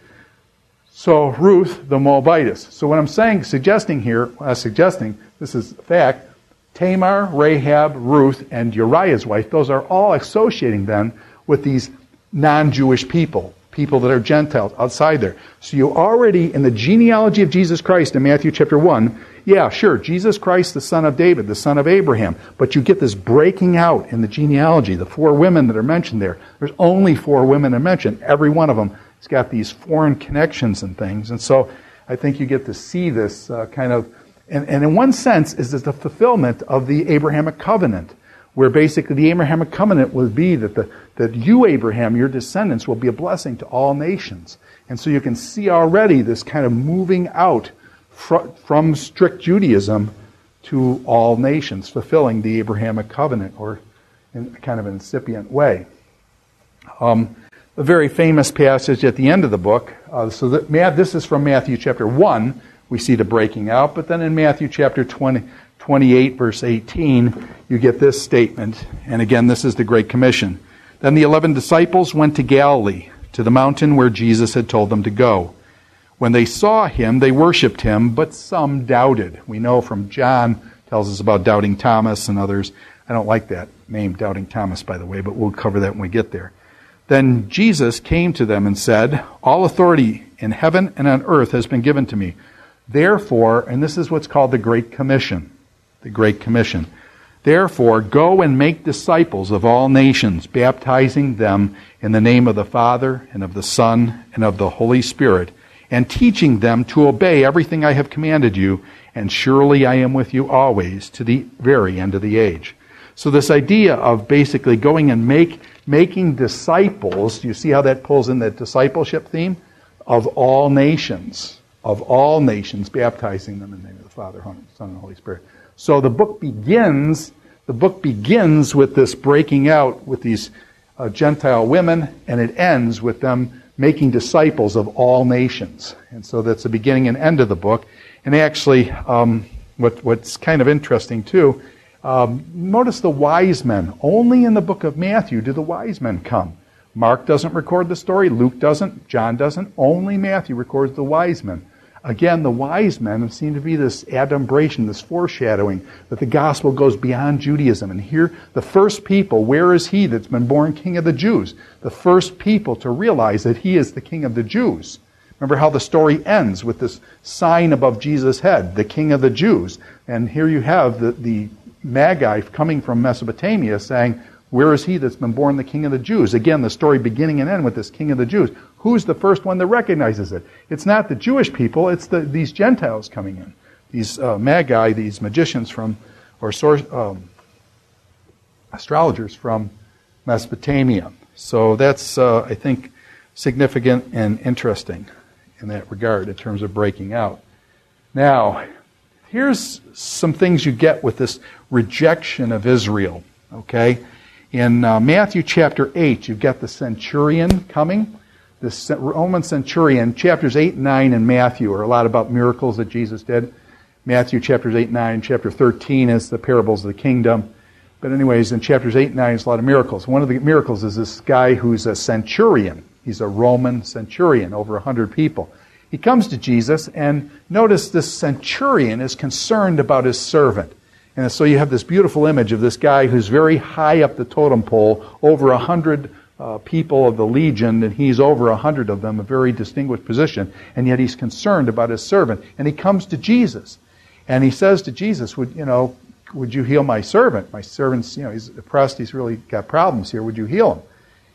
So Ruth, the Moabitess. So what I'm saying, suggesting here, uh, suggesting, this is a fact, Tamar, Rahab, Ruth, and Uriah's wife, those are all associating then with these non-Jewish people, people that are Gentiles outside there. So you already, in the genealogy of Jesus Christ in Matthew chapter one, yeah, sure, Jesus Christ, the son of David, the son of Abraham, but you get this breaking out in the genealogy, the four women that are mentioned there. There's only four women that are mentioned. Every one of them has got these foreign connections and things. And so I think you get to see this uh, kind of, and, and in one sense, is the fulfillment of the Abrahamic covenant, where basically the Abrahamic covenant would be that the that you, Abraham, your descendants, will be a blessing to all nations. And so you can see already this kind of moving out fr- from strict Judaism to all nations, fulfilling the Abrahamic covenant, or in kind of an incipient way. Um, a very famous passage at the end of the book. Uh, so that, this is from Matthew chapter one. We see the breaking out. But then in Matthew chapter twenty, twenty-eight, verse eighteen, you get this statement. And again, this is the Great Commission. Then the eleven disciples went to Galilee, to the mountain where Jesus had told them to go. When they saw him, they worshipped him, but some doubted. We know from John, tells us about doubting Thomas and others. I don't like that name, doubting Thomas, by the way, but we'll cover that when we get there. Then Jesus came to them and said, all authority in heaven and on earth has been given to me. Therefore, and this is what's called the Great Commission, the Great Commission. Therefore, go and make disciples of all nations, baptizing them in the name of the Father and of the Son and of the Holy Spirit, and teaching them to obey everything I have commanded you, and surely I am with you always to the very end of the age. So this idea of basically going and make making disciples, do you see how that pulls in that discipleship theme? Of all nations, of all nations, baptizing them in the name of the Father, Son, and Holy Spirit. So the book begins, the book begins with this breaking out with these uh, Gentile women, and it ends with them making disciples of all nations. And so that's the beginning and end of the book. And actually, um, what, what's kind of interesting too, um, notice the wise men. Only in the book of Matthew do the wise men come. Mark doesn't record the story, Luke doesn't, John doesn't. Only Matthew records the wise men. Again, the wise men seem to be this adumbration, this foreshadowing that the gospel goes beyond Judaism. And here, the first people, where is he that's been born king of the Jews? The first people to realize that he is the king of the Jews. Remember how the story ends with this sign above Jesus' head, the king of the Jews. And here you have the, the Magi coming from Mesopotamia saying, where is he that's been born the king of the Jews? Again, the story beginning and end with this king of the Jews. Who's the first one that recognizes it? It's not the Jewish people, it's the, these Gentiles coming in. These uh, Magi, these magicians from, or source, um, astrologers from Mesopotamia. So that's, uh, I think, significant and interesting in that regard in terms of breaking out. Now, here's some things you get with this rejection of Israel, okay? In uh, Matthew chapter eight, you've got the centurion coming. This Roman centurion, chapters eight and nine in Matthew are a lot about miracles that Jesus did. Matthew chapters eight and nine, chapter thirteen is the parables of the kingdom. But anyways, in chapters eight and nine, it's a lot of miracles. One of the miracles is this guy who's a centurion. He's a Roman centurion, over one hundred people. He comes to Jesus, and notice this centurion is concerned about his servant. And so you have this beautiful image of this guy who's very high up the totem pole, over a hundred uh, people of the legion, and he's over a hundred of them, a very distinguished position, and yet he's concerned about his servant. And he comes to Jesus, and he says to Jesus, "Would you know? Would you heal my servant? My servant's, you know, he's depressed. He's really got problems here. Would you heal him?"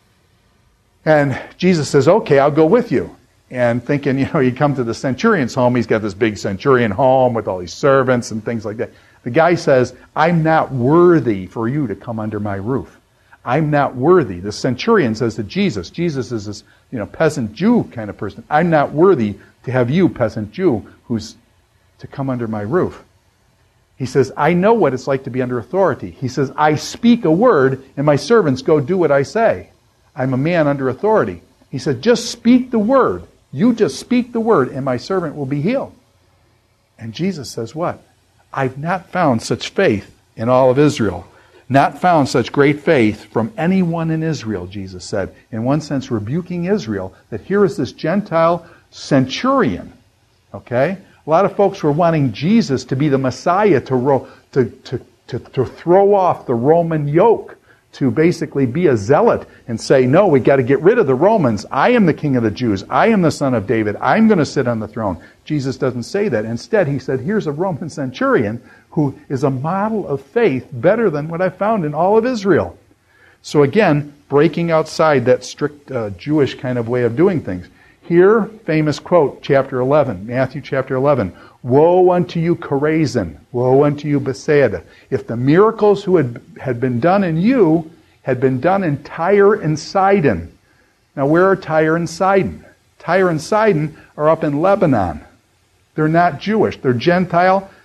And Jesus says, "Okay, I'll go with you." And thinking, you know, you come to the centurion's home. He's got this big centurion home with all these servants and things like that. The guy says, "I'm not worthy for you to come under my roof. I'm not worthy." The centurion says to Jesus, Jesus is this, you know, peasant Jew kind of person. "I'm not worthy to have you, peasant Jew, who's to come under my roof." He says, "I know what it's like to be under authority." He says, "I speak a word and my servants go do what I say. I'm a man under authority." He said, "Just speak the word. You just speak the word and my servant will be healed." And Jesus says what? "I've not found such faith in all of Israel. Not found such great faith from anyone in Israel," Jesus said. In one sense, rebuking Israel, that here is this Gentile centurion. Okay? A lot of folks were wanting Jesus to be the Messiah, to, ro- to, to, to, to throw off the Roman yoke, to basically be a zealot and say, "No, we got to get rid of the Romans. I am the king of the Jews. I am the son of David. I'm going to sit on the throne." Jesus doesn't say that. Instead, he said, here's a Roman centurion who is a model of faith better than what I found in all of Israel. So again, breaking outside that strict uh, Jewish kind of way of doing things. Here, famous quote, chapter eleven, Matthew chapter eleven. "Woe unto you, Chorazin! Woe unto you, Bethsaida! If the miracles who had, had been done in you had been done in Tyre and Sidon." Now, where are Tyre and Sidon? Tyre and Sidon are up in Lebanon. They're not Jewish. They're Gentile.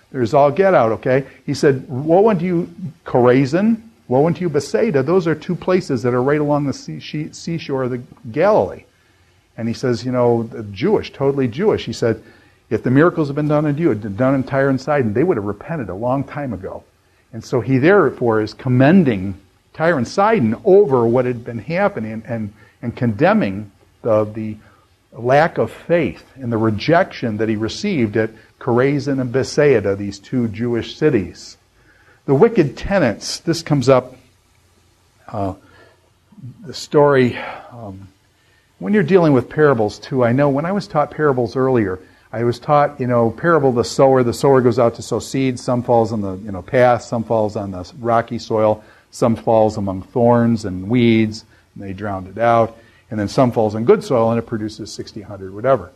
There's all get out, okay? He said, woe unto you, Chorazin, woe unto you, Bethsaida. Those are two places that are right along the sea- seashore of the Galilee. And he says, you know, Jewish, totally Jewish. He said, if the miracles had been done in you, had been done in Tyre and Sidon, they would have repented a long time ago. And so he therefore is commending Tyre and Sidon over what had been happening and, and condemning the, the lack of faith and the rejection that he received at Chorazin and Bethsaida, these two Jewish cities. The wicked tenants, this comes up, uh, the story, um, when you're dealing with parables too, I know when I was taught parables earlier, I was taught, you know, parable of the sower. The sower goes out to sow seeds. Some falls on the, you know, path. Some falls on the rocky soil. Some falls among thorns and weeds, and they drowned it out. And then some falls on good soil, and it produces sixty, one hundred, whatever.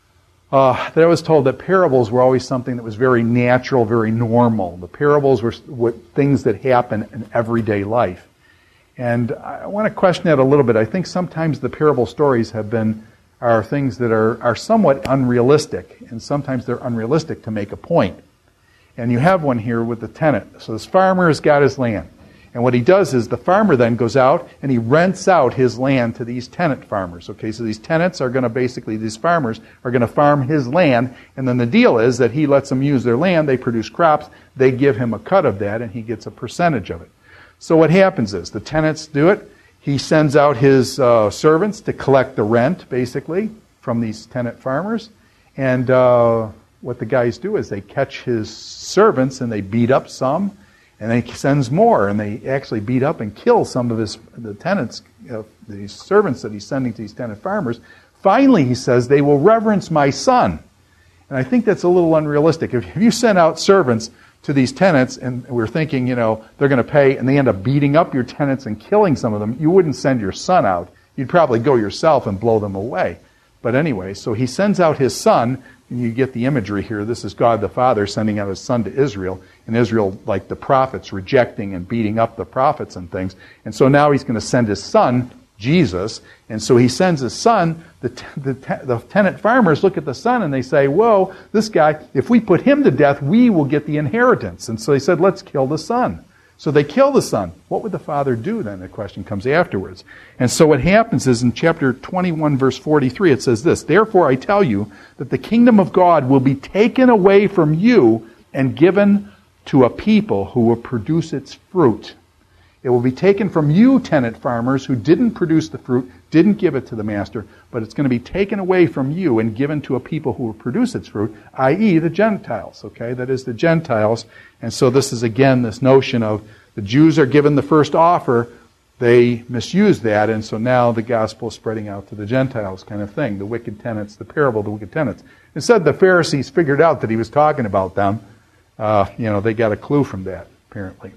Uh, that I was told that parables were always something that was very natural, very normal. The parables were what, things that happen in everyday life. And I want to question that a little bit. I think sometimes the parable stories have been are things that are, are somewhat unrealistic, and sometimes they're unrealistic to make a point. And you have one here with the tenant. So this farmer has got his land. And what he does is the farmer then goes out and he rents out his land to these tenant farmers. Okay, so these tenants are going to basically, these farmers are going to farm his land, and then the deal is that he lets them use their land, they produce crops, they give him a cut of that, and he gets a percentage of it. So what happens is the tenants do it. He sends out his uh, servants to collect the rent, basically, from these tenant farmers. And uh, what the guys do is they catch his servants and they beat up some, and then he sends more, and they actually beat up and kill some of his the tenants, uh, these servants that he's sending to these tenant farmers. Finally, he says, they will reverence my son. And I think that's a little unrealistic. If you send out servants to these tenants, and we're thinking, you know, they're going to pay, and they end up beating up your tenants and killing some of them, you wouldn't send your son out. You'd probably go yourself and blow them away. But anyway, so he sends out his son, and you get the imagery here. This is God the Father sending out his son to Israel, and Israel, like the prophets, rejecting and beating up the prophets and things. And so now he's going to send his son, Jesus, and so he sends his son. The, t- the, t- the tenant farmers look at the son and they say, whoa, this guy, if we put him to death, we will get the inheritance. And so they said, let's kill the son. So they kill the son. What would the father do then? The question comes afterwards. And so what happens is in chapter twenty-one, verse forty-three, it says this, therefore I tell you that the kingdom of God will be taken away from you and given to a people who will produce its fruit. It will be taken from you, tenant farmers, who didn't produce the fruit, didn't give it to the master, but it's going to be taken away from you and given to a people who will produce its fruit, that is the Gentiles, okay? That is the Gentiles. And so this is, again, this notion of the Jews are given the first offer, they misuse that, and so now the gospel is spreading out to the Gentiles kind of thing, the wicked tenants, the parable of the wicked tenants. It said the Pharisees figured out that he was talking about them. Uh, you know, they got a clue from that, apparently.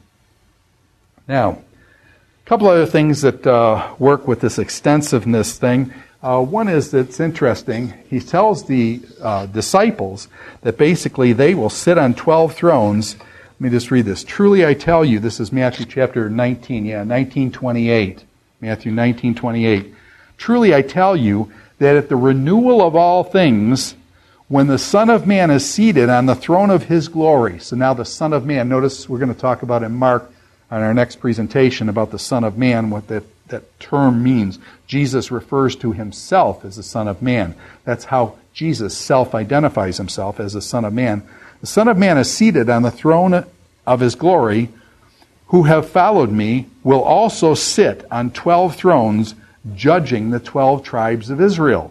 Now, a couple other things that uh, work with this extensiveness thing. Uh, one is that it's interesting. He tells the uh, disciples that basically they will sit on twelve thrones. Let me just read this. Truly I tell you, this is Matthew chapter nineteen, yeah, nineteen twenty-eight. Matthew nineteen twenty-eight. Truly I tell you that at the renewal of all things, when the Son of Man is seated on the throne of his glory. So now the Son of Man, notice we're going to talk about in Mark on our next presentation about the Son of Man, what that, that term means. Jesus refers to himself as the Son of Man. That's how Jesus self-identifies himself as the Son of Man. The Son of Man is seated on the throne of his glory. Who have followed me will also sit on twelve thrones, judging the twelve tribes of Israel.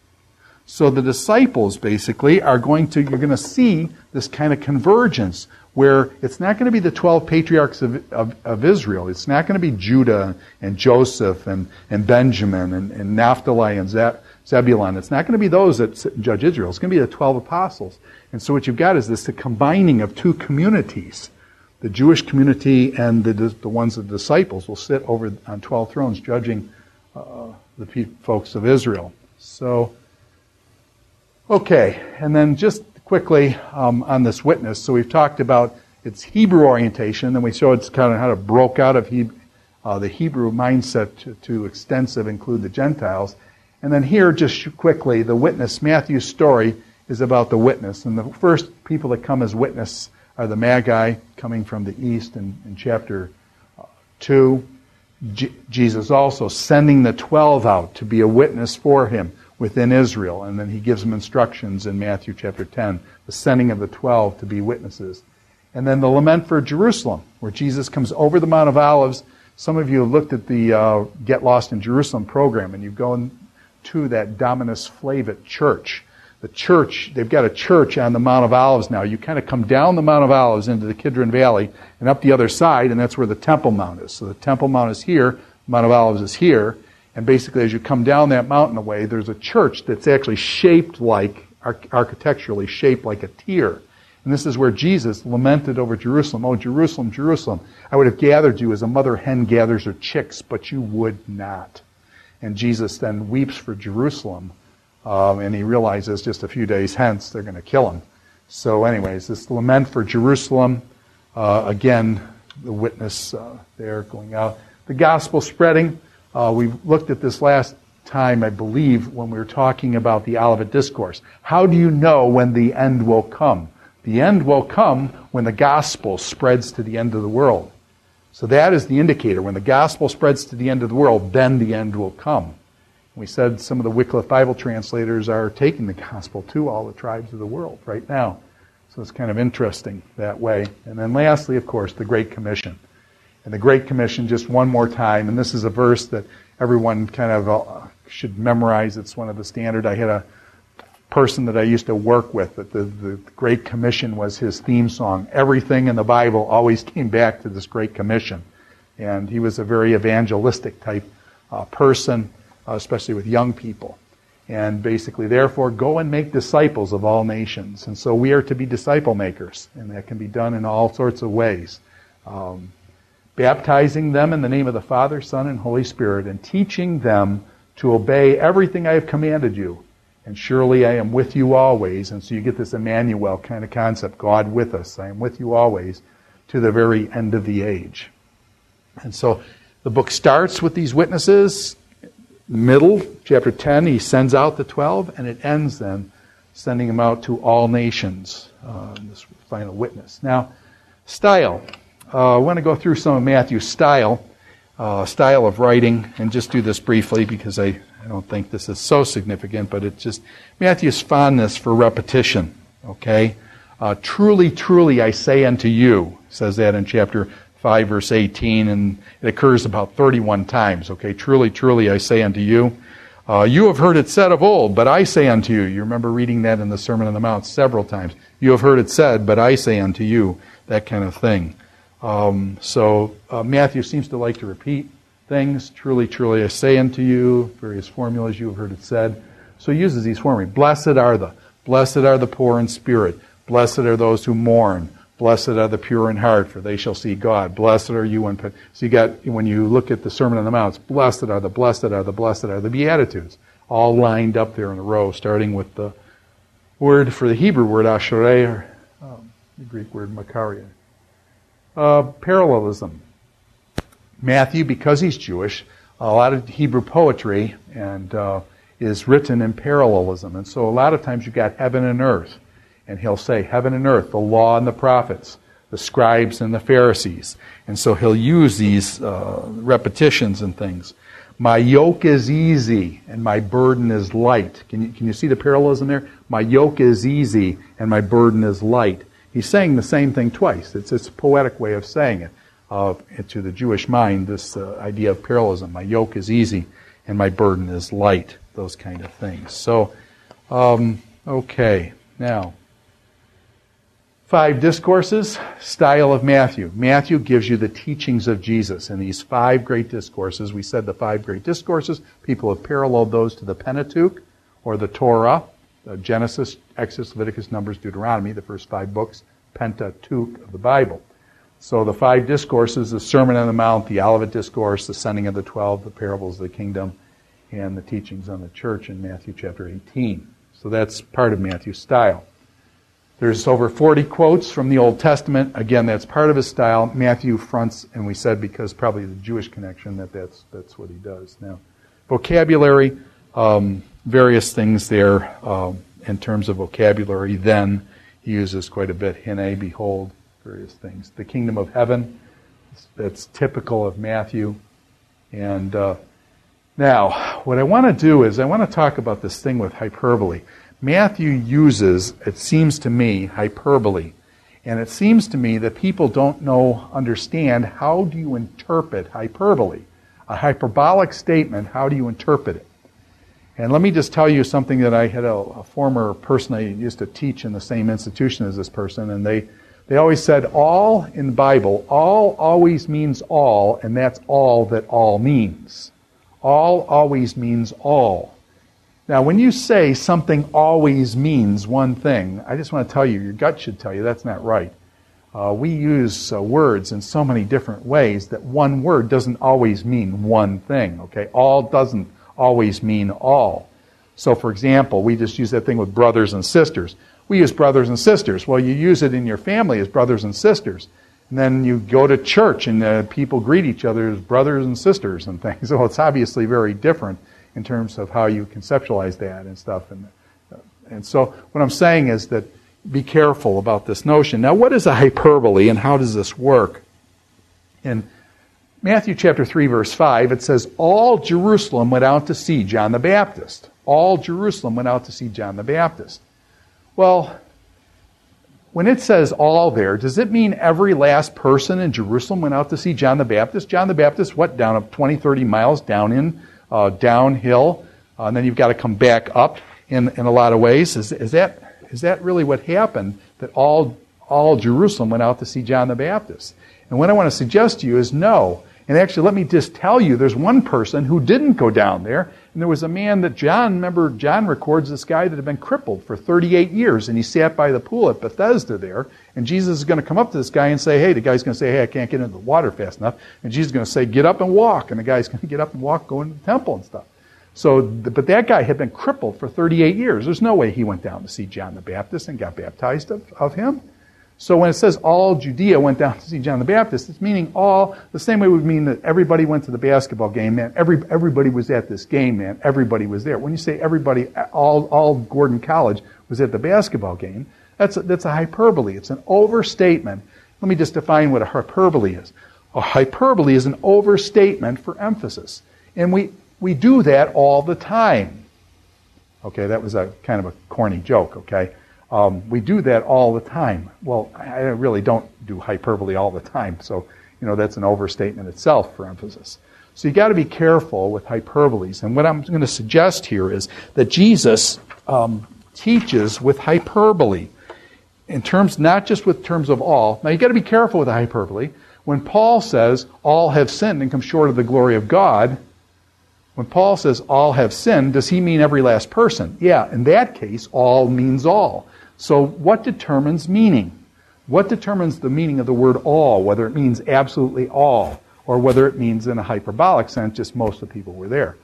So the disciples basically are going to, you're going to see this kind of convergence where it's not going to be the twelve patriarchs of, of, of Israel. It's not going to be Judah and Joseph and, and Benjamin and, and Naphtali and Zebulun. It's not going to be those that sit and judge Israel. It's going to be the twelve apostles. And so what you've got is this the combining of two communities. The Jewish community and the, the ones of the disciples will sit over on twelve thrones judging uh, the pe- folks of Israel. So, okay, and then just quickly um, on this witness. So we've talked about its Hebrew orientation, and we showed kind of how it broke out of Hebrew, uh, the Hebrew mindset to, to extensive include the Gentiles. And then here, just quickly, the witness, Matthew's story, is about the witness. And the first people that come as witness are the Magi coming from the east in, in chapter two. J- Jesus also sending the twelve out to be a witness for him within Israel. And then he gives them instructions in Matthew chapter ten, the sending of the twelve to be witnesses. And then the lament for Jerusalem, where Jesus comes over the Mount of Olives. Some of you have looked at the uh, Get Lost in Jerusalem program, and you've gone to that Dominus Flavit church. The church, they've got a church on the Mount of Olives now. You kind of come down the Mount of Olives into the Kidron Valley and up the other side, and that's where the Temple Mount is. So the Temple Mount is here, the Mount of Olives is here, and basically as you come down that mountain away, there's a church that's actually shaped like, architecturally shaped like a tear. And this is where Jesus lamented over Jerusalem. Oh, Jerusalem, Jerusalem, I would have gathered you as a mother hen gathers her chicks, but you would not. And Jesus then weeps for Jerusalem, um, and he realizes just a few days hence they're going to kill him. So anyways, this lament for Jerusalem, uh, again, the witness uh, there going out. The gospel spreading, uh, we looked at this last time, I believe, when we were talking about the Olivet Discourse. How do you know when the end will come? The end will come when the gospel spreads to the end of the world. So that is the indicator. When the gospel spreads to the end of the world, then the end will come. We said some of the Wycliffe Bible translators are taking the gospel to all the tribes of the world right now. So it's kind of interesting that way. And then lastly, of course, the Great Commission. And the Great Commission, just one more time, and this is a verse that everyone kind of uh, should memorize. It's one of the standard. I had a person that I used to work with, that the, the Great Commission was his theme song. Everything in the Bible always came back to this Great Commission. And he was a very evangelistic type uh, person, uh, especially with young people. And basically, therefore, go and make disciples of all nations. And so we are to be disciple makers, and that can be done in all sorts of ways. Um, baptizing them in the name of the Father, Son, and Holy Spirit, and teaching them to obey everything I have commanded you. And surely I am with you always. And so you get this Emmanuel kind of concept, God with us. I am with you always to the very end of the age. And so the book starts with these witnesses. Middle, chapter ten, he sends out the twelve, and it ends then sending them out to all nations, uh, this final witness. Now, style. Uh, I want to go through some of Matthew's style, uh, style of writing, and just do this briefly because I I don't think this is so significant, but it's just Matthew's fondness for repetition, okay? Uh, truly, truly, I say unto you, says that in chapter five, verse eighteen, and it occurs about thirty-one times, okay? Truly, truly, I say unto you. Uh, you have heard it said of old, but I say unto you. You remember reading that in the Sermon on the Mount several times. You have heard it said, but I say unto you, that kind of thing. Um, so uh, Matthew seems to like to repeat things. Truly, truly, I say unto you, various formulas you have heard it said. So he uses these formulas. Blessed are the, blessed are the poor in spirit. Blessed are those who mourn. Blessed are the pure in heart, for they shall see God. Blessed are you when... So you got, when you look at the Sermon on the Mount, it's blessed are the, blessed are the, blessed are the Beatitudes, all lined up there in a row, starting with the word for the Hebrew word ashereh, or um, the Greek word makaria. Uh, parallelism. Matthew, because he's Jewish, a lot of Hebrew poetry and uh, is written in parallelism. And so a lot of times you've got heaven and earth. And he'll say heaven and earth, the law and the prophets, the scribes and the Pharisees. And so he'll use these uh, repetitions and things. My yoke is easy and my burden is light. Can you, can you see the parallelism there? My yoke is easy and my burden is light. He's saying the same thing twice. It's, it's a poetic way of saying it. Uh, to the Jewish mind, this uh, idea of parallelism. My yoke is easy and my burden is light. Those kind of things. So, um, okay. Now, five discourses, style of Matthew. Matthew gives you the teachings of Jesus. In these five great discourses, we said the five great discourses, people have paralleled those to the Pentateuch or the Torah, uh, Genesis, Exodus, Leviticus, Numbers, Deuteronomy, the first five books, Pentateuch of the Bible. So the five discourses, the Sermon on the Mount, the Olivet Discourse, the sending of the twelve, the parables of the kingdom, and the teachings on the church in Matthew chapter eighteen. So that's part of Matthew's style. There's over forty quotes from the Old Testament. Again, that's part of his style. Matthew fronts, and we said because probably the Jewish connection, that that's, that's what he does. Now, vocabulary, um, various things there. Um, in terms of vocabulary. Then he uses quite a bit. Hine, behold, various things. The kingdom of heaven, that's typical of Matthew. And uh, now, what I want to do is I want to talk about this thing with hyperbole. Matthew uses, it seems to me, hyperbole. And it seems to me that people don't know, understand, how do you interpret hyperbole? A hyperbolic statement, how do you interpret it? And let me just tell you something that I had a, a former person I used to teach in the same institution as this person, and they, they always said, all in the Bible, all always means all, and that's all that all means. All always means all. Now, when you say something always means one thing, I just want to tell you, your gut should tell you that's not right. Uh, we use uh, words in so many different ways that one word doesn't always mean one thing, okay? All doesn't always mean all. So, for example, we just use that thing with brothers and sisters. We use brothers and sisters. Well, you use it in your family as brothers and sisters. And then you go to church and uh, people greet each other as brothers and sisters and things. So it's obviously very different in terms of how you conceptualize that and stuff. And, uh, and so what I'm saying is that be careful about this notion. Now, what is a hyperbole and how does this work? In Matthew chapter three, verse five, it says, all Jerusalem went out to see John the Baptist. All Jerusalem went out to see John the Baptist. Well, when it says all there, does it mean every last person in Jerusalem went out to see John the Baptist? John the Baptist, what, down up twenty, thirty miles down in, uh, downhill, uh, and then you've got to come back up in, in a lot of ways. Is, is that is that really what happened, that all, all Jerusalem went out to see John the Baptist? And what I want to suggest to you is no. And actually, let me just tell you, there's one person who didn't go down there, and there was a man that John, remember, John records this guy that had been crippled for thirty-eight years, and he sat by the pool at Bethesda there, and Jesus is going to come up to this guy and say, hey, the guy's going to say, hey, I can't get into the water fast enough, and Jesus is going to say, get up and walk, and the guy's going to get up and walk, go into the temple and stuff. So, but that guy had been crippled for thirty-eight years. There's no way he went down to see John the Baptist and got baptized of, of him. So when it says all Judea went down to see John the Baptist, it's meaning all, the same way it would mean that everybody went to the basketball game, man. Every, everybody was at this game, man. Everybody was there. When you say everybody, all, all Gordon College was at the basketball game, that's a, that's a hyperbole. It's an overstatement. Let me just define what a hyperbole is. A hyperbole is an overstatement for emphasis. And we, we do that all the time. Okay, that was a kind of a corny joke, okay? Um, we do that all the time. Well, I really don't do hyperbole all the time, so you know that's an overstatement itself for emphasis. So you got to be careful with hyperboles. And what I'm going to suggest here is that Jesus um, teaches with hyperbole, in terms not just with terms of all. Now you got to be careful with the hyperbole. When Paul says all have sinned and come short of the glory of God, when Paul says all have sinned, does he mean every last person? Yeah, in that case, all means all. So what determines meaning? What determines the meaning of the word all, whether it means absolutely all, or whether it means in a hyperbolic sense, just most of the people were there?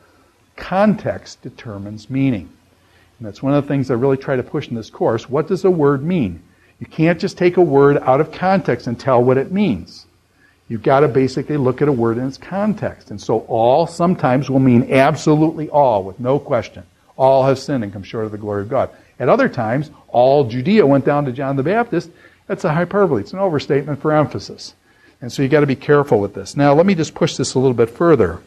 Context determines meaning. And that's one of the things I really try to push in this course. What does a word mean? You can't just take a word out of context and tell what it means. You've got to basically look at a word in its context. And so all sometimes will mean absolutely all, with no question. All have sinned and come short of the glory of God. At other times, all Judea went down to John the Baptist. That's a hyperbole. It's an overstatement for emphasis. And so you've got to be careful with this. Now, let me just push this a little bit further.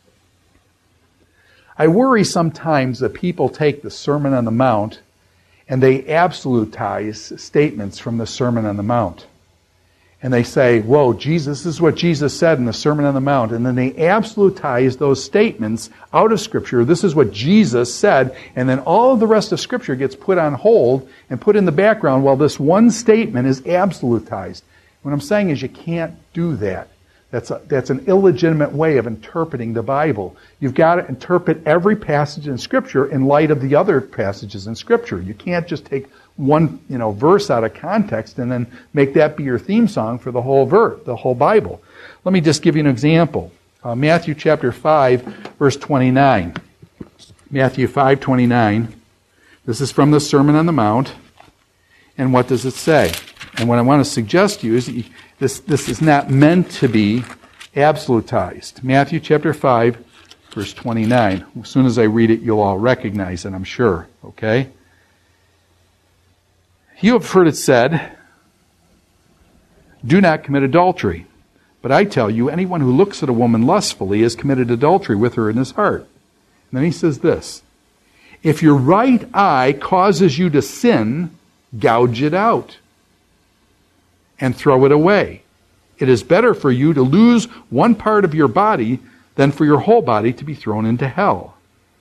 I worry sometimes that people take the Sermon on the Mount and they absolutize statements from the Sermon on the Mount. And they say, whoa, Jesus, this is what Jesus said in the Sermon on the Mount. And then they absolutize those statements out of Scripture. This is what Jesus said. And then all of the rest of Scripture gets put on hold and put in the background while this one statement is absolutized. What I'm saying is you can't do that. That's a, that's an illegitimate way of interpreting the Bible. You've got to interpret every passage in Scripture in light of the other passages in Scripture. You can't just take one, you know, verse out of context and then make that be your theme song for the whole verse, the whole Bible. Let me just give you an example. Uh, Matthew chapter five, verse twenty-nine. Matthew five twenty-nine. This is from the Sermon on the Mount. And what does it say? And what I want to suggest to you is that you, this, this is not meant to be absolutized. Matthew chapter five, verse twenty-nine. As soon as I read it, you'll all recognize it, I'm sure. Okay? You have heard it said, do not commit adultery. But I tell you, anyone who looks at a woman lustfully has committed adultery with her in his heart. And then he says this, if your right eye causes you to sin, gouge it out and throw it away. It is better for you to lose one part of your body than for your whole body to be thrown into hell.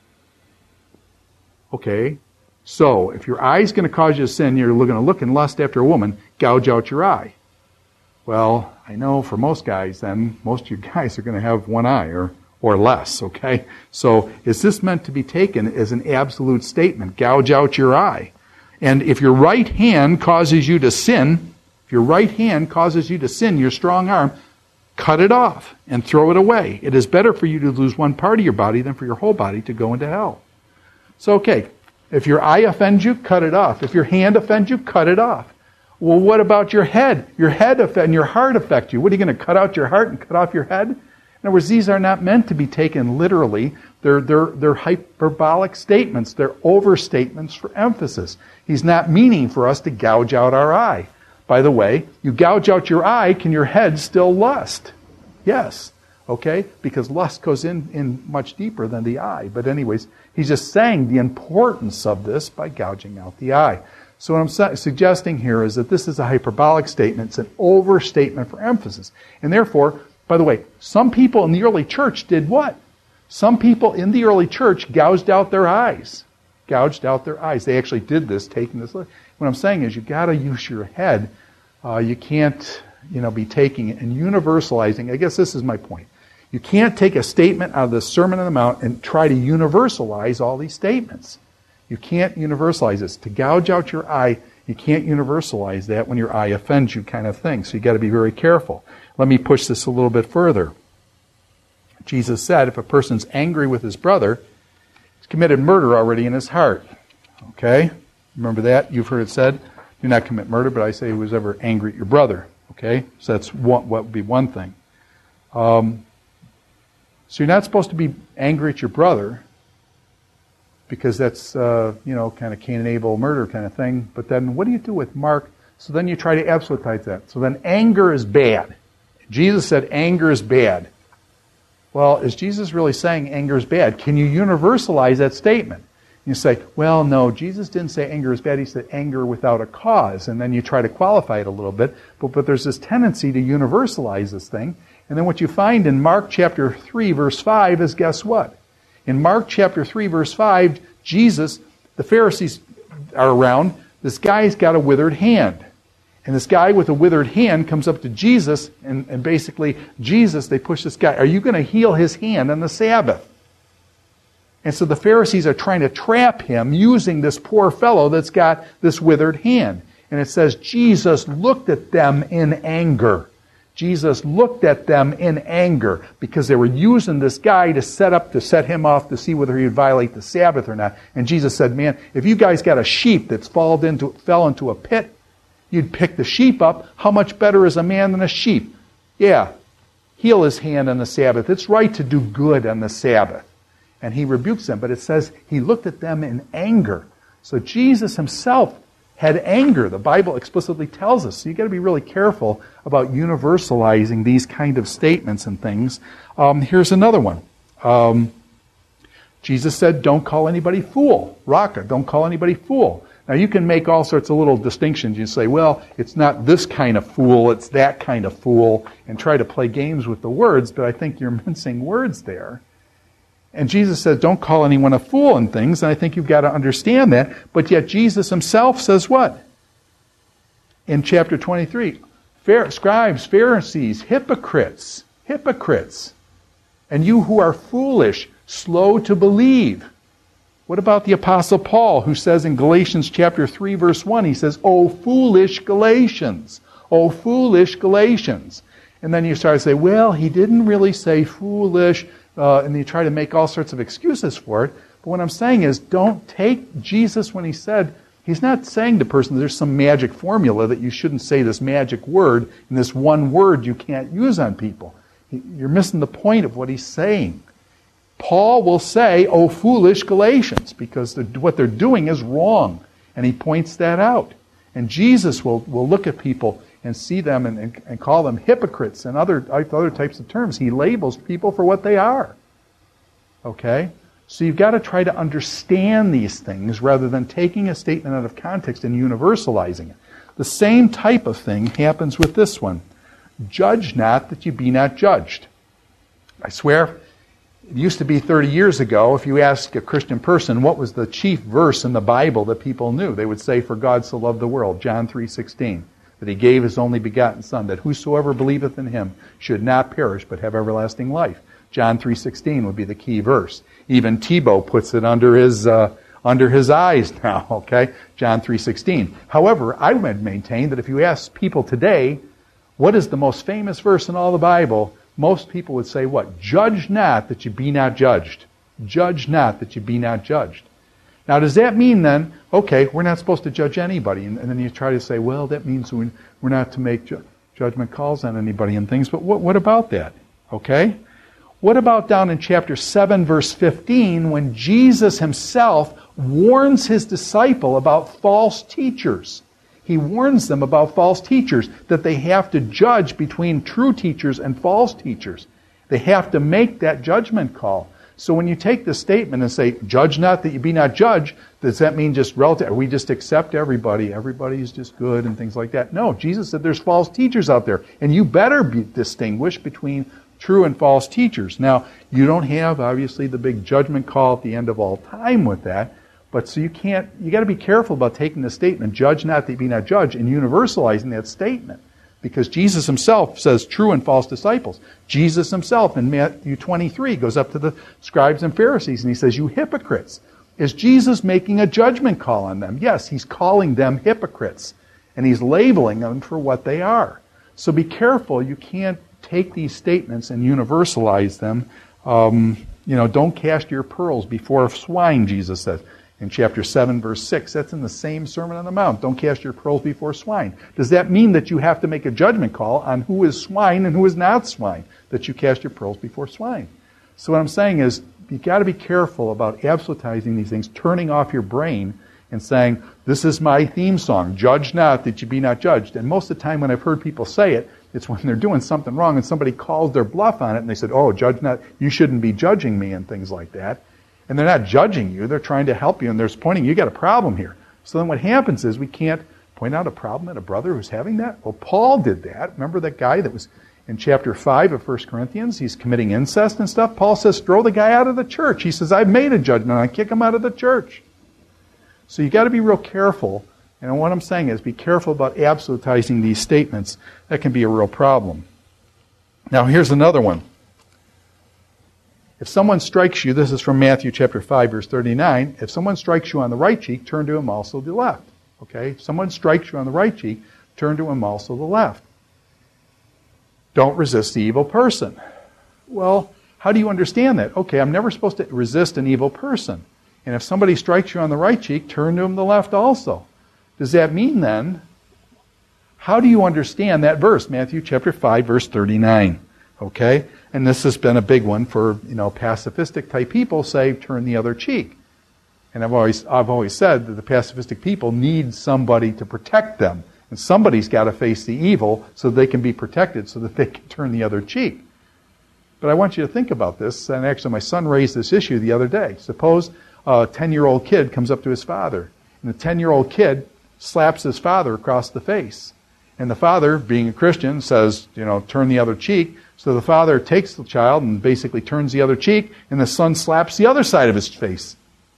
Okay, so if your eye is going to cause you to sin, you're going to look in lust after a woman, gouge out your eye. Well, I know for most guys then, most of you guys are going to have one eye or, or less, okay? So is this meant to be taken as an absolute statement? Gouge out your eye. And if your right hand causes you to sin, if your right hand causes you to sin, your strong arm, cut it off and throw it away. It is better for you to lose one part of your body than for your whole body to go into hell. So, okay, if your eye offends you, cut it off. If your hand offends you, cut it off. Well, what about your head? Your head and your heart affect you. What, are you going to cut out your heart and cut off your head? In other words, these are not meant to be taken literally. They're, they're, they're hyperbolic statements. They're overstatements for emphasis. He's not meaning for us to gouge out our eye. By the way, you gouge out your eye, can your head still lust? Yes. Okay? Because lust goes in, in much deeper than the eye. But anyways, he's just saying the importance of this by gouging out the eye. So what I'm su- suggesting here is that this is a hyperbolic statement. It's an overstatement for emphasis. And therefore, by the way, some people in the early church did what? Some people in the early church gouged out their eyes. Gouged out their eyes. They actually did this, taking this. What I'm saying is you got to use your head. Uh, you can't, you know, be taking it and universalizing. I guess this is my point. You can't take a statement out of the Sermon on the Mount and try to universalize all these statements. You can't universalize this. To gouge out your eye, you can't universalize that when your eye offends you kind of thing. So you got to be very careful. Let me push this a little bit further. Jesus said if a person's angry with his brother, he's committed murder already in his heart. Okay? Remember that? You've heard it said, do not commit murder, but I say who was ever angry at your brother. Okay? So that's one, what would be one thing. Um, so you're not supposed to be angry at your brother because that's, uh, you know, kind of Cain and Abel murder kind of thing. But then what do you do with Mark? So then you try to absolutize that. So then anger is bad. Jesus said anger is bad. Well, is Jesus really saying anger is bad? Can you universalize that statement? You say, well, no, Jesus didn't say anger is bad. He said anger without a cause. And then you try to qualify it a little bit. But, but there's this tendency to universalize this thing. And then what you find in Mark chapter three, verse five is guess what? In Mark chapter three, verse five, Jesus, the Pharisees are around. This guy's got a withered hand. And this guy with a withered hand comes up to Jesus. And, and basically, Jesus, they push this guy. Are you going to heal his hand on the Sabbath? And so the Pharisees are trying to trap him using this poor fellow that's got this withered hand. And it says, Jesus looked at them in anger. Jesus looked at them in anger because they were using this guy to set up, to set him off to see whether he would violate the Sabbath or not. And Jesus said, man, if you guys got a sheep that's fallen into, fell into a pit, you'd pick the sheep up. How much better is a man than a sheep? Yeah, heal his hand on the Sabbath. It's right to do good on the Sabbath. And he rebukes them, but it says he looked at them in anger. So Jesus himself had anger. The Bible explicitly tells us. So you've got to be really careful about universalizing these kind of statements and things. Um, here's another one. Um, Jesus said, don't call anybody fool. Raka, don't call anybody fool. Now you can make all sorts of little distinctions. You say, well, it's not this kind of fool, it's that kind of fool, and try to play games with the words, but I think you're mincing words there. And Jesus says, don't call anyone a fool and things, and I think you've got to understand that. But yet Jesus himself says what? In chapter twenty-three, scribes, Pharisees, hypocrites, hypocrites, and you who are foolish, slow to believe. What about the Apostle Paul, who says in Galatians chapter three, verse one, he says, oh, foolish Galatians, oh, foolish Galatians. And then you start to say, well, he didn't really say foolish, Uh, and you try to make all sorts of excuses for it. But what I'm saying is, don't take Jesus when he said, he's not saying to the person there's some magic formula that you shouldn't say this magic word, and this one word you can't use on people. You're missing the point of what he's saying. Paul will say, oh, foolish Galatians, because what they're doing is wrong. And he points that out. And Jesus will, will look at people and see them and, and, and call them hypocrites and other, other types of terms. He labels people for what they are. Okay? So you've got to try to understand these things rather than taking a statement out of context and universalizing it. The same type of thing happens with this one. Judge not that you be not judged. I swear, it used to be thirty years ago, if you ask a Christian person what was the chief verse in the Bible that people knew, they would say, for God so loved the world, John three sixteen, that he gave his only begotten Son, that whosoever believeth in him should not perish but have everlasting life. John three sixteen would be the key verse. Even Tebow puts it under his uh, under his eyes now, okay? John three sixteen. However, I would maintain that if you ask people today, what is the most famous verse in all the Bible, most people would say what? Judge not that you be not judged. Judge not that you be not judged. Now, does that mean then, okay, we're not supposed to judge anybody? And, and then you try to say, well, that means we, we're not to make ju- judgment calls on anybody and things. But what, what about that? Okay? What about down in chapter seven, verse fifteen, when Jesus himself warns his disciple about false teachers? He warns them about false teachers, that they have to judge between true teachers and false teachers. They have to make that judgment call. So when you take this statement and say, judge not that you be not judged, does that mean just relative? We just accept everybody. Everybody's just good and things like that. No, Jesus said there's false teachers out there. And you better be distinguished between true and false teachers. Now, you don't have, obviously, the big judgment call at the end of all time with that. But so you can't, you got to be careful about taking the statement, judge not that you be not judged, and universalizing that statement. Because Jesus himself says true and false disciples. Jesus himself in Matthew twenty-three goes up to the scribes and Pharisees and he says, you hypocrites. Is Jesus making a judgment call on them? Yes, he's calling them hypocrites. And he's labeling them for what they are. So be careful, you can't take these statements and universalize them. Um, you know, don't cast your pearls before swine, Jesus says. In chapter seven, verse six, that's in the same Sermon on the Mount. Don't cast your pearls before swine. Does that mean that you have to make a judgment call on who is swine and who is not swine, that you cast your pearls before swine? So what I'm saying is, you've got to be careful about absolutizing these things, turning off your brain and saying, this is my theme song, judge not that you be not judged. And most of the time when I've heard people say it, it's when they're doing something wrong and somebody calls their bluff on it and they said, oh, judge not, you shouldn't be judging me and things like that. And they're not judging you, they're trying to help you, and they're pointing, you got a problem here. So then what happens is we can't point out a problem in a brother who's having that. Well, Paul did that. Remember that guy that was in chapter five of First Corinthians? He's committing incest and stuff. Paul says, throw the guy out of the church. He says, I've made a judgment, I kick him out of the church. So you got to be real careful. And what I'm saying is be careful about absolutizing these statements. That can be a real problem. Now here's another one. If someone strikes you, this is from Matthew chapter five, verse thirty-nine, if someone strikes you on the right cheek, turn to him also the left. Okay? If someone strikes you on the right cheek, turn to him also the left. Don't resist the evil person. Well, how do you understand that? Okay, I'm never supposed to resist an evil person. And if somebody strikes you on the right cheek, turn to him the left also. Does that mean then, how do you understand that verse, Matthew chapter five, verse thirty-nine? Okay? And this has been a big one for, you know, pacifistic type people say, turn the other cheek. And I've always I've always said that the pacifistic people need somebody to protect them. And somebody's got to face the evil so they can be protected, so that they can turn the other cheek. But I want you to think about this, and actually my son raised this issue the other day. Suppose a ten-year-old kid comes up to his father, and the ten-year-old kid slaps his father across the face. And the father, being a Christian, says, you know, turn the other cheek. So the father takes the child and basically turns the other cheek, and the son slaps the other side of his face.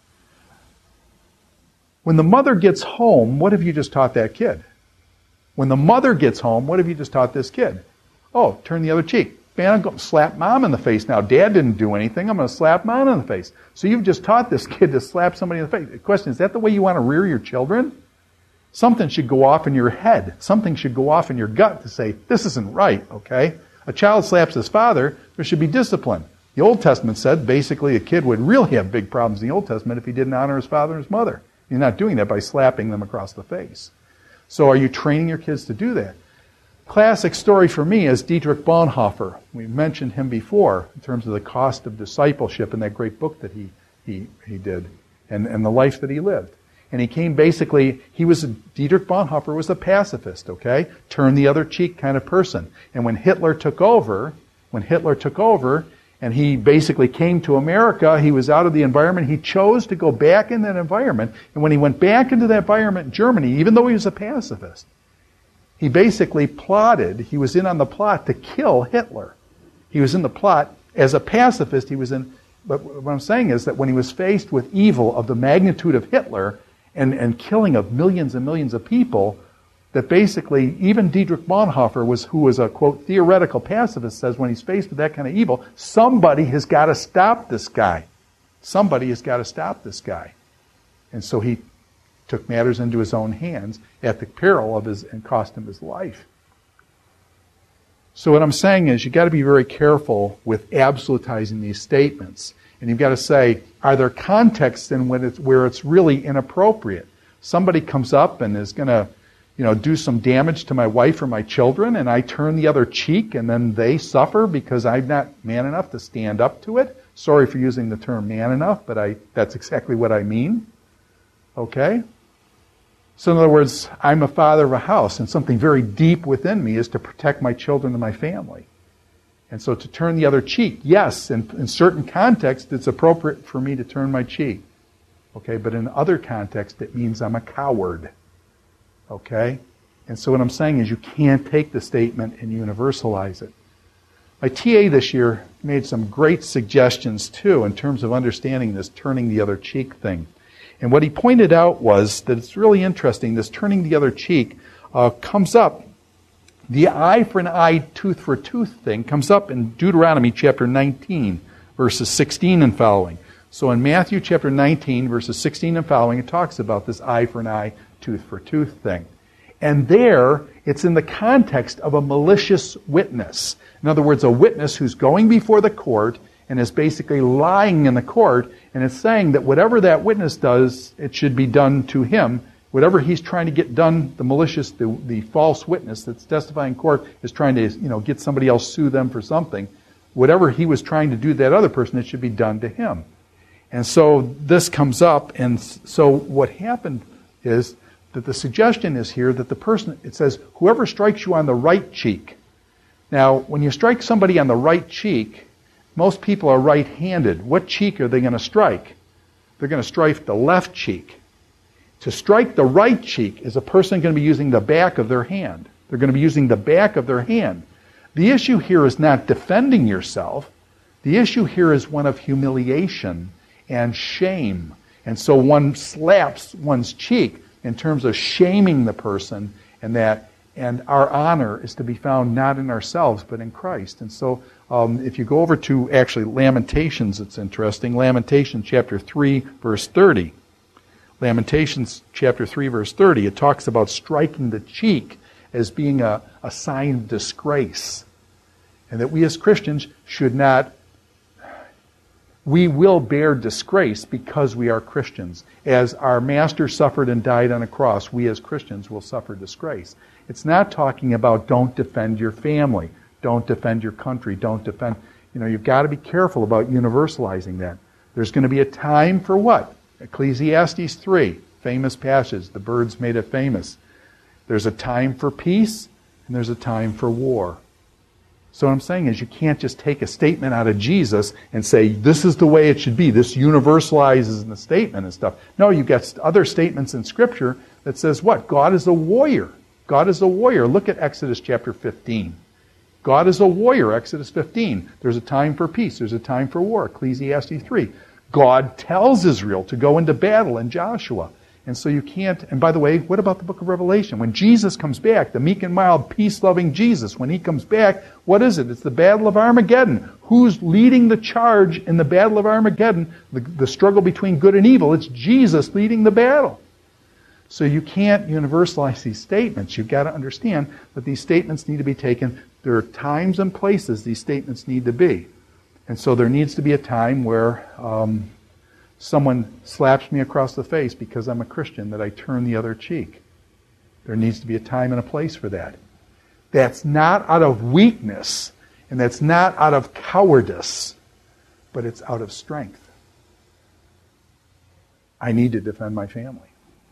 When the mother gets home, what have you just taught that kid? When the mother gets home, what have you just taught this kid? Oh, turn the other cheek. Man, I'm going to slap mom in the face now. Dad didn't do anything. I'm going to slap mom in the face. So you've just taught this kid to slap somebody in the face. The question is, is that the way you want to rear your children? Something should go off in your head. Something should go off in your gut to say, this isn't right, okay? A child slaps his father, there should be discipline. The Old Testament said basically a kid would really have big problems in the Old Testament if he didn't honor his father and his mother. You're not doing that by slapping them across the face. So are you training your kids to do that? Classic story for me is Dietrich Bonhoeffer. We mentioned him before in terms of the cost of discipleship in that great book that he he, he did and, and the life that he lived. And he came basically, he was, Dietrich Bonhoeffer was a pacifist, okay? Turn the other cheek kind of person. And when Hitler took over, when Hitler took over, and he basically came to America, he was out of the environment, he chose to go back in that environment. And when he went back into that environment in Germany, even though he was a pacifist, he basically plotted, he was in on the plot to kill Hitler. He was in the plot, as a pacifist, he was in, but what I'm saying is that when he was faced with evil of the magnitude of Hitler, and, and killing of millions and millions of people, that basically even Dietrich Bonhoeffer, was, who was a, quote, theoretical pacifist, says when he's faced with that kind of evil, somebody has got to stop this guy. Somebody has got to stop this guy. And so he took matters into his own hands at the peril of his, and cost him his life. So what I'm saying is you've got to be very careful with absolutizing these statements. And you've got to say, are there contexts in when it's, where it's really inappropriate? Somebody comes up and is going to, you know, do some damage to my wife or my children, and I turn the other cheek, and then they suffer because I'm not man enough to stand up to it. Sorry for using the term man enough, but I, that's exactly what I mean. Okay? So in other words, I'm a father of a house, and something very deep within me is to protect my children and my family. And so to turn the other cheek, yes, in, in certain contexts, it's appropriate for me to turn my cheek. Okay, but in other contexts, it means I'm a coward. Okay? And so what I'm saying is you can't take the statement and universalize it. My T A this year made some great suggestions, too, in terms of understanding this turning the other cheek thing. And what he pointed out was that it's really interesting, this turning the other cheek uh, comes up. The eye for an eye, tooth for a tooth thing comes up in Deuteronomy chapter nineteen, verses sixteen and following. So in Matthew chapter nineteen, verses sixteen and following, it talks about this eye for an eye, tooth for tooth thing. And there, it's in the context of a malicious witness. In other words, a witness who's going before the court and is basically lying in the court, and it's saying that whatever that witness does, it should be done to him. Whatever he's trying to get done, the malicious, the, the false witness that's testifying in court is trying to, you know, get somebody else sue them for something. Whatever he was trying to do to that other person, it should be done to him. And so this comes up, and so what happened is that the suggestion is here that the person, it says, whoever strikes you on the right cheek. Now, when you strike somebody on the right cheek, most people are right-handed. What cheek are they going to strike? They're going to strike the left cheek. To strike the right cheek is a person going to be using the back of their hand. They're going to be using the back of their hand. The issue here is not defending yourself. The issue here is one of humiliation and shame. And so one slaps one's cheek in terms of shaming the person, and that, and our honor is to be found not in ourselves but in Christ. And so um, if you go over to actually Lamentations, it's interesting. Lamentations chapter three, verse thirty. Lamentations chapter three, verse thirty, it talks about striking the cheek as being a, a sign of disgrace. And that we as Christians should not, we will bear disgrace because we are Christians. As our Master suffered and died on a cross, we as Christians will suffer disgrace. It's not talking about don't defend your family, don't defend your country, don't defend, you know, you've got to be careful about universalizing that. There's going to be a time for what? Ecclesiastes three, famous passage, the birds made it famous. There's a time for peace, and there's a time for war. So what I'm saying is you can't just take a statement out of Jesus and say, this is the way it should be. This universalizes in the statement and stuff. No, you've got other statements in Scripture that says what? God is a warrior. God is a warrior. Look at Exodus chapter fifteen. God is a warrior, Exodus fifteen. There's a time for peace. There's a time for war, Ecclesiastes three. God tells Israel to go into battle in Joshua. And so you can't, and by the way, what about the book of Revelation? When Jesus comes back, the meek and mild, peace-loving Jesus, when he comes back, what is it? It's the battle of Armageddon. Who's leading the charge in the battle of Armageddon? The, the struggle between good and evil. It's Jesus leading the battle. So you can't universalize these statements. You've got to understand that these statements need to be taken. There are times and places these statements need to be. And so there needs to be a time where um, someone slaps me across the face because I'm a Christian, that I turn the other cheek. There needs to be a time and a place for that. That's not out of weakness, and that's not out of cowardice, but it's out of strength. I need to defend my family.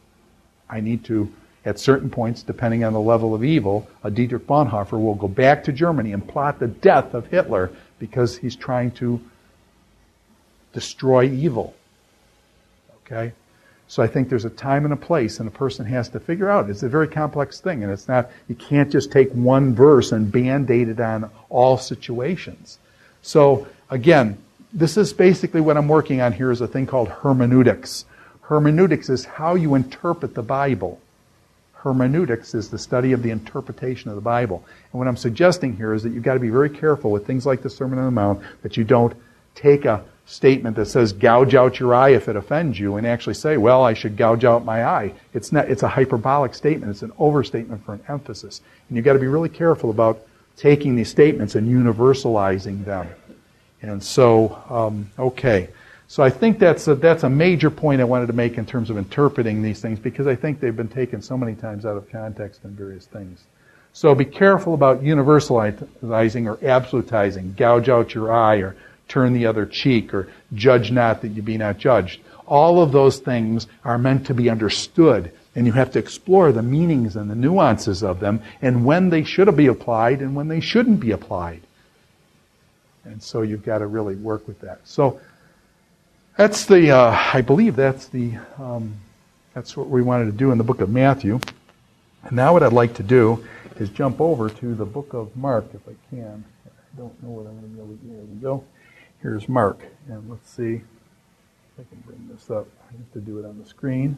I need to, at certain points, depending on the level of evil, a Dietrich Bonhoeffer will go back to Germany and plot the death of Hitler because he's trying to destroy evil. Okay? So I think there's a time and a place, and a person has to figure out. It's a very complex thing, and it's not, you can't just take one verse and band-aid it on all situations. So, again, this is basically what I'm working on here is a thing called hermeneutics. Hermeneutics is how you interpret the Bible. Hermeneutics is the study of the interpretation of the Bible. And what I'm suggesting here is that you've got to be very careful with things like the Sermon on the Mount, that you don't take a statement that says gouge out your eye if it offends you and actually say, well, I should gouge out my eye. It's not, it's a hyperbolic statement. It's an overstatement for an emphasis. And you've got to be really careful about taking these statements and universalizing them. And so, um, okay. So I think that's a, that's a major point I wanted to make in terms of interpreting these things, because I think they've been taken so many times out of context in various things. So be careful about universalizing or absolutizing, gouge out your eye or turn the other cheek or judge not that you be not judged. All of those things are meant to be understood, and you have to explore the meanings and the nuances of them and when they should be applied and when they shouldn't be applied. And so you've got to really work with that. So that's the, uh, I believe that's the, um, that's what we wanted to do in the book of Matthew. And now what I'd like to do is jump over to the book of Mark, if I can. I don't know what I'm going to be able to do. There we go. Here's Mark. And let's see if I can bring this up. I have to do it on the screen.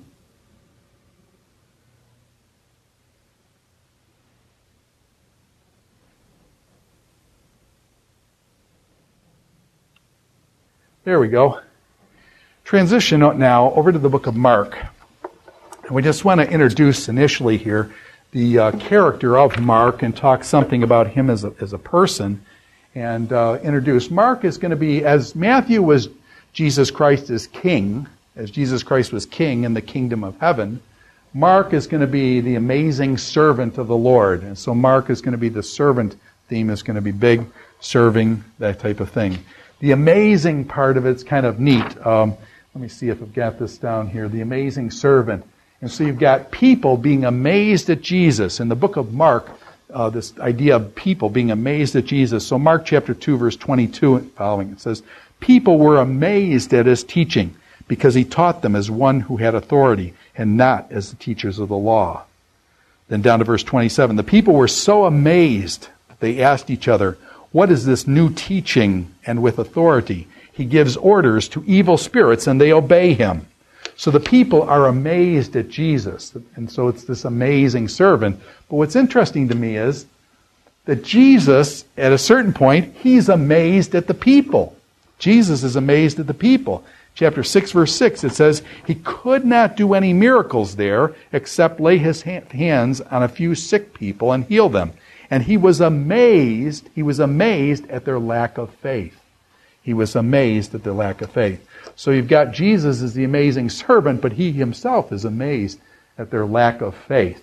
There we go. Transition now over to the book of Mark. And we just want to introduce initially here the uh, character of Mark and talk something about him as a, as a person. And uh, introduce. Mark is going to be, as Matthew was Jesus Christ as king, as Jesus Christ was king in the kingdom of heaven, Mark is going to be the amazing servant of the Lord. And so Mark is going to be the servant theme, is going to be big, serving, that type of thing. The amazing part of it's kind of neat. Um, let me see if I've got this down here. The amazing servant. And so you've got people being amazed at Jesus. In the book of Mark, Uh, this idea of people being amazed at Jesus. So Mark chapter two, verse twenty-two and following, it says, people were amazed at his teaching because he taught them as one who had authority and not as the teachers of the law. Then down to verse twenty-seven, the people were so amazed that they asked each other, what is this new teaching and with authority? He gives orders to evil spirits and they obey him. So the people are amazed at Jesus. And so it's this amazing servant. But what's interesting to me is that Jesus, at a certain point, he's amazed at the people. Jesus is amazed at the people. Chapter six, verse six, it says, he could not do any miracles there except lay his hands on a few sick people and heal them. And he was amazed, he was amazed at their lack of faith. He was amazed at their lack of faith. So you've got Jesus as the amazing servant, but he himself is amazed at their lack of faith.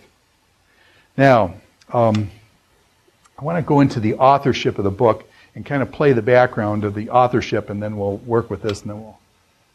Now, um, I want to go into the authorship of the book and kind of play the background of the authorship, and then we'll work with this, and then we'll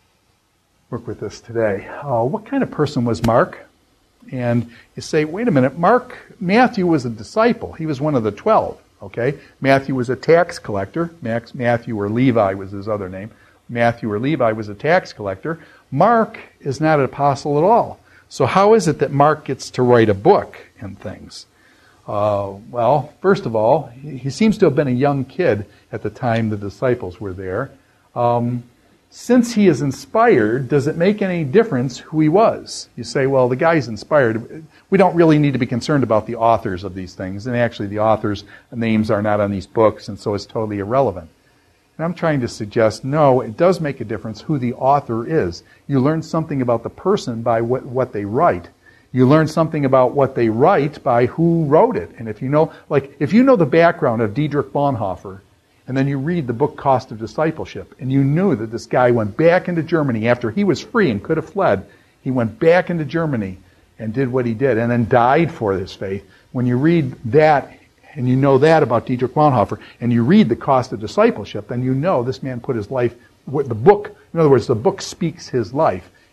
work with this today. Uh, what kind of person was Mark? And you say, wait a minute, Mark, Matthew was a disciple. He was one of the twelve, okay? Matthew was a tax collector. Max, Matthew or Levi was his other name. Matthew or Levi was a tax collector. Mark is not an apostle at all. So how is it that Mark gets to write a book and things? Uh, well, first of all, he seems to have been a young kid at the time the disciples were there. Um, since he is inspired, does it make any difference who he was? You say, well, the guy's inspired. We don't really need to be concerned about the authors of these things. And actually, the authors' names are not on these books, and so it's totally irrelevant. And I'm trying to suggest, no, it does make a difference who the author is. You learn something about the person by what, what they write. You learn something about what they write by who wrote it. And if you know, like, if you know the background of Dietrich Bonhoeffer, and then you read the book Cost of Discipleship, and you knew that this guy went back into Germany after he was free and could have fled. He went back into Germany and did what he did, and then died for his faith. When you read that, and you know that about Dietrich Bonhoeffer, and you read the Cost of Discipleship, then you know this man put his life, the book, in other words, the book speaks his life.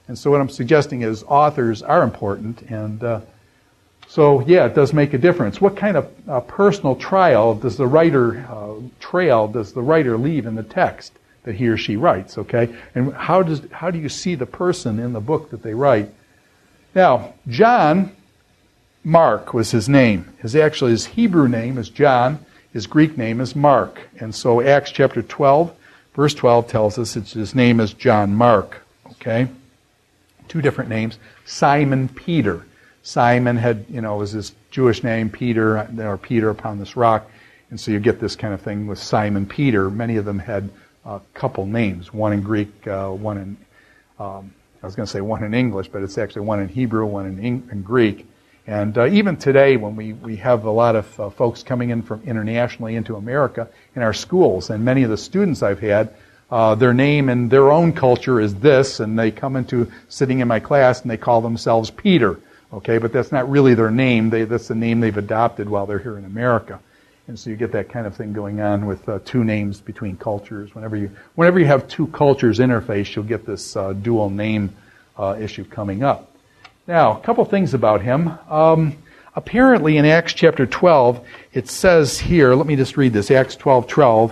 And so what I'm suggesting is authors are important, and uh, so, yeah, it does make a difference. What kind of uh, personal trial does the writer, uh, trail does the writer leave in the text that he or she writes, okay? And how does how do you see the person in the book that they write? Now, John Mark was his name. His actually his Hebrew name is John. His Greek name is Mark. And so Acts chapter twelve, verse twelve tells us it's, his name is John Mark, okay? Two different names. Simon Peter. Simon had, you know, was his Jewish name, Peter, or Peter upon this rock. And so you get this kind of thing with Simon Peter. Many of them had a couple names, one in Greek, uh, one in, um, I was going to say one in English, but it's actually one in Hebrew, one in, Eng- in Greek. And uh, even today, when we, we have a lot of uh, folks coming in from internationally into America in our schools, and many of the students I've had, uh, their name in their own culture is this, and they come into sitting in my class and they call themselves Peter. Okay, but that's not really their name. They, that's the name they've adopted while they're here in America. And so you get that kind of thing going on with uh, two names between cultures. Whenever you whenever you have two cultures interface, you'll get this uh, dual name uh, issue coming up. Now, a couple things about him. Um, apparently in Acts chapter twelve, it says here, let me just read this, Acts twelve twelve,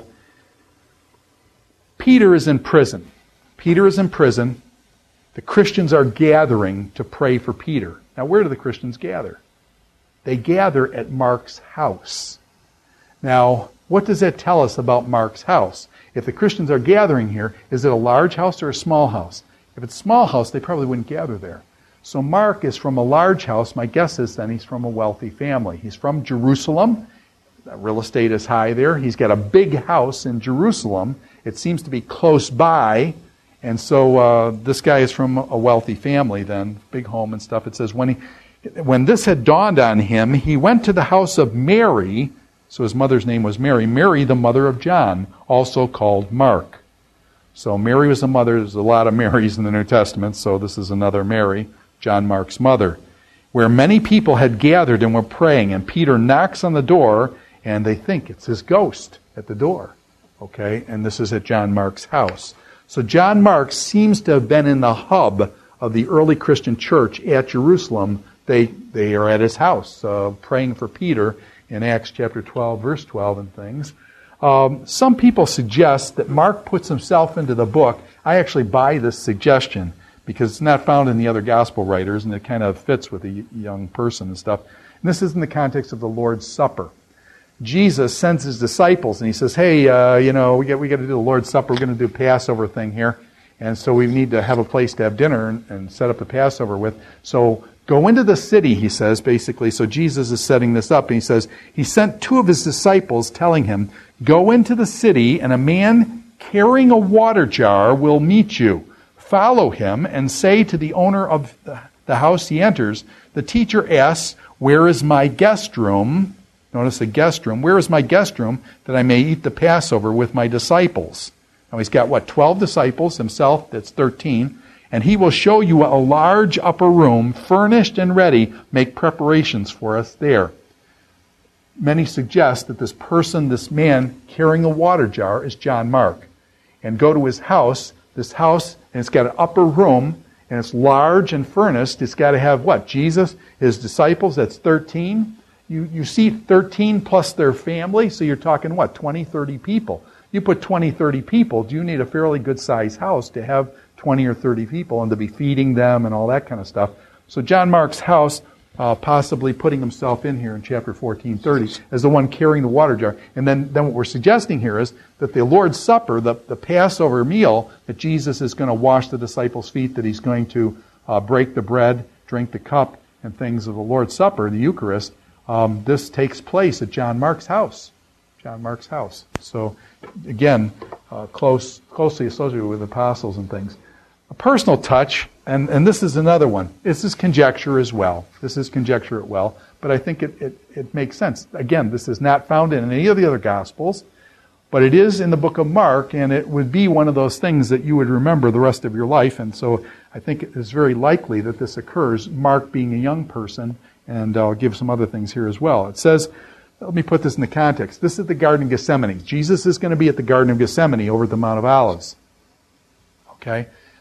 Peter is in prison. Peter is in prison. The Christians are gathering to pray for Peter. Now, where do the Christians gather? They gather at Mark's house. Now, what does that tell us about Mark's house? If the Christians are gathering here, is it a large house or a small house? If it's a small house, they probably wouldn't gather there. So Mark is from a large house. My guess is then he's from a wealthy family. He's from Jerusalem. Real estate is high there. He's got a big house in Jerusalem. It seems to be close by. And so uh, this guy is from a wealthy family then, big home and stuff. It says, when he, when this had dawned on him, he went to the house of Mary. So his mother's name was Mary. Mary, the mother of John, also called Mark. So Mary was the mother. There's a lot of Marys in the New Testament, so this is another Mary, John Mark's mother, where many people had gathered and were praying. And Peter knocks on the door, and they think it's his ghost at the door. Okay, and this is at John Mark's house. So John Mark seems to have been in the hub of the early Christian church at Jerusalem. They they are at his house uh, praying for Peter in Acts chapter twelve, verse twelve and things. Um, some people suggest that Mark puts himself into the book. I actually buy this suggestion because it's not found in the other gospel writers, and it kind of fits with a young person and stuff. And this is in the context of the Lord's Supper. Jesus sends his disciples, and he says, hey, uh, you know, we got we got to do the Lord's Supper. We're going to do a Passover thing here. And so we need to have a place to have dinner and, and set up the Passover with. So go into the city, he says, basically. So Jesus is setting this up, and he says, he sent two of his disciples telling him, go into the city, and a man carrying a water jar will meet you. Follow him and say to the owner of the house he enters, the teacher asks, where is my guest room? Notice the guest room. Where is my guest room that I may eat the Passover with my disciples? Now he's got, what, twelve disciples, himself, that's thirteen. And he will show you a large upper room, furnished and ready. Make preparations for us there. Many suggest that this person, this man carrying a water jar, is John Mark. And go to his house. This house, and it's got an upper room, and it's large and furnished. It's got to have, what, Jesus, his disciples, that's thirteen. You you see thirteen plus their family, so you're talking, what, twenty, thirty people. You put twenty, thirty people, do you need a fairly good-sized house to have twenty or thirty people and to be feeding them and all that kind of stuff? So John Mark's house, uh, possibly putting himself in here in chapter fourteen thirty as the one carrying the water jar. And then, then what we're suggesting here is that the Lord's Supper, the, the Passover meal, that Jesus is going to wash the disciples' feet, that he's going to uh, break the bread, drink the cup, and things of the Lord's Supper, the Eucharist, Um, this takes place at John Mark's house. John Mark's house. So, again, uh, close, closely associated with apostles and things. A personal touch, and, and this is another one. This is conjecture as well. This is conjecture as well, but I think it, it, it makes sense. Again, this is not found in any of the other Gospels, but it is in the book of Mark, and it would be one of those things that you would remember the rest of your life, and so I think it is very likely that this occurs, Mark being a young person. And I'll give some other things here as well. It says, let me put this in the context. This is the Garden of Gethsemane. Jesus is going to be at the Garden of Gethsemane over at the Mount of Olives. Okay?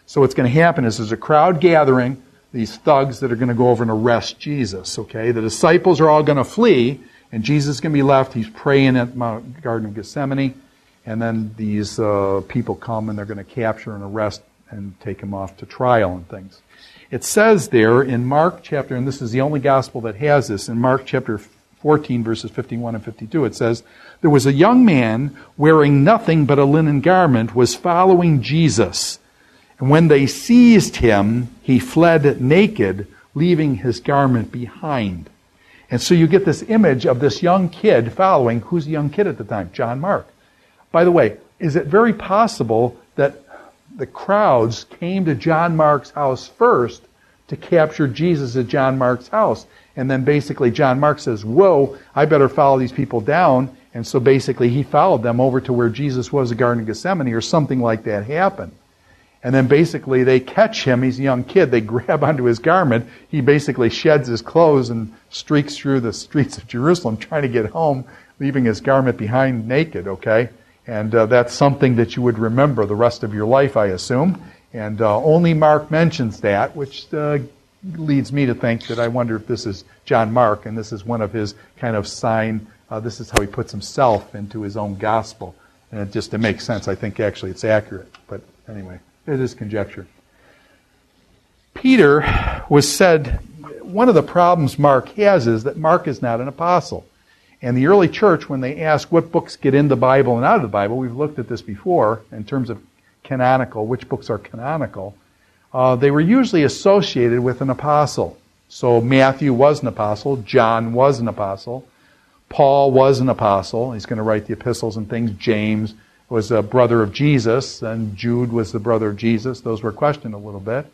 So what's going to happen is there's a crowd gathering, these thugs that are going to go over and arrest Jesus, okay? The disciples are all going to flee, and Jesus is going to be left. He's praying at Mount Garden of Gethsemane, and then these uh, people come and they're going to capture and arrest and take him off to trial and things. It says there in Mark chapter, and this is the only gospel that has this, in Mark chapter fourteen, verses fifty-one and fifty-two, it says, there was a young man wearing nothing but a linen garment was following Jesus. And when they seized him, he fled naked, leaving his garment behind. And so you get this image of this young kid following. Who's the young kid at the time? John Mark. By the way, is it very possible that the crowds came to John Mark's house first to capture Jesus at John Mark's house? And then basically John Mark says, whoa, I better follow these people down. And so basically he followed them over to where Jesus was, the Garden of Gethsemane, or something like that happened. And then basically they catch him. He's a young kid. They grab onto his garment. He basically sheds his clothes and streaks through the streets of Jerusalem trying to get home, leaving his garment behind naked, okay? And uh, that's something that you would remember the rest of your life, I assume. And uh, only Mark mentions that, which uh, leads me to think that I wonder if this is John Mark, and this is one of his kind of sign. Uh, this is how he puts himself into his own gospel. And it just to make sense, I think actually it's accurate. But anyway, it is conjecture. Peter was said, one of the problems Mark has is that Mark is not an apostle. And the early church, when they ask what books get in the Bible and out of the Bible, we've looked at this before in terms of canonical, which books are canonical, uh, they were usually associated with an apostle. So Matthew was an apostle, John was an apostle, Paul was an apostle. He's going to write the epistles and things. James was a brother of Jesus, and Jude was the brother of Jesus. Those were questioned a little bit.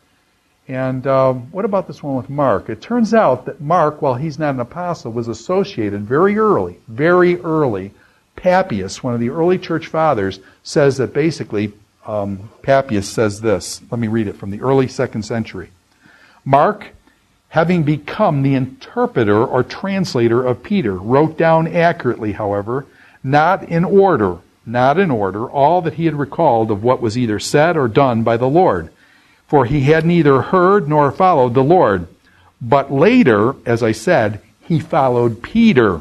And uh, what about this one with Mark? It turns out that Mark, while he's not an apostle, was associated very early, very early. Papias, one of the early church fathers, says that basically, um, Papias says this. Let me read it from the early second century. Mark, having become the interpreter or translator of Peter, wrote down accurately, however, not in order, not in order, all that he had recalled of what was either said or done by the Lord. For he had neither heard nor followed the Lord. But later, as I said, he followed Peter.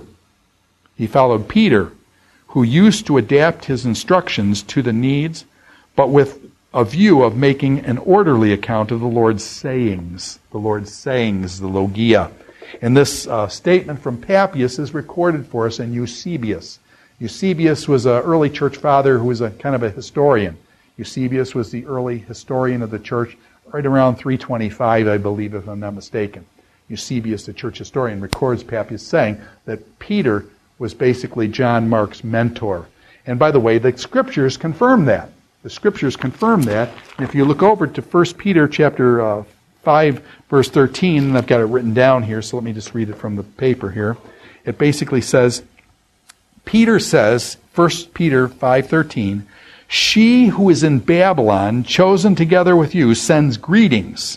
He followed Peter, who used to adapt his instructions to the needs, but with a view of making an orderly account of the Lord's sayings. The Lord's sayings, the logia. And this uh, statement from Papias is recorded for us in Eusebius. Eusebius was an early church father who was a kind of a historian. Eusebius was the early historian of the church, right around three twenty-five, I believe, if I'm not mistaken. Eusebius, the church historian, records Papias saying that Peter was basically John Mark's mentor. And by the way, the scriptures confirm that. The scriptures confirm that. And if you look over to First Peter chapter uh, five, verse thirteen, and I've got it written down here, so let me just read it from the paper here. It basically says, Peter says, First Peter five thirteen, she who is in Babylon, chosen together with you, sends greetings.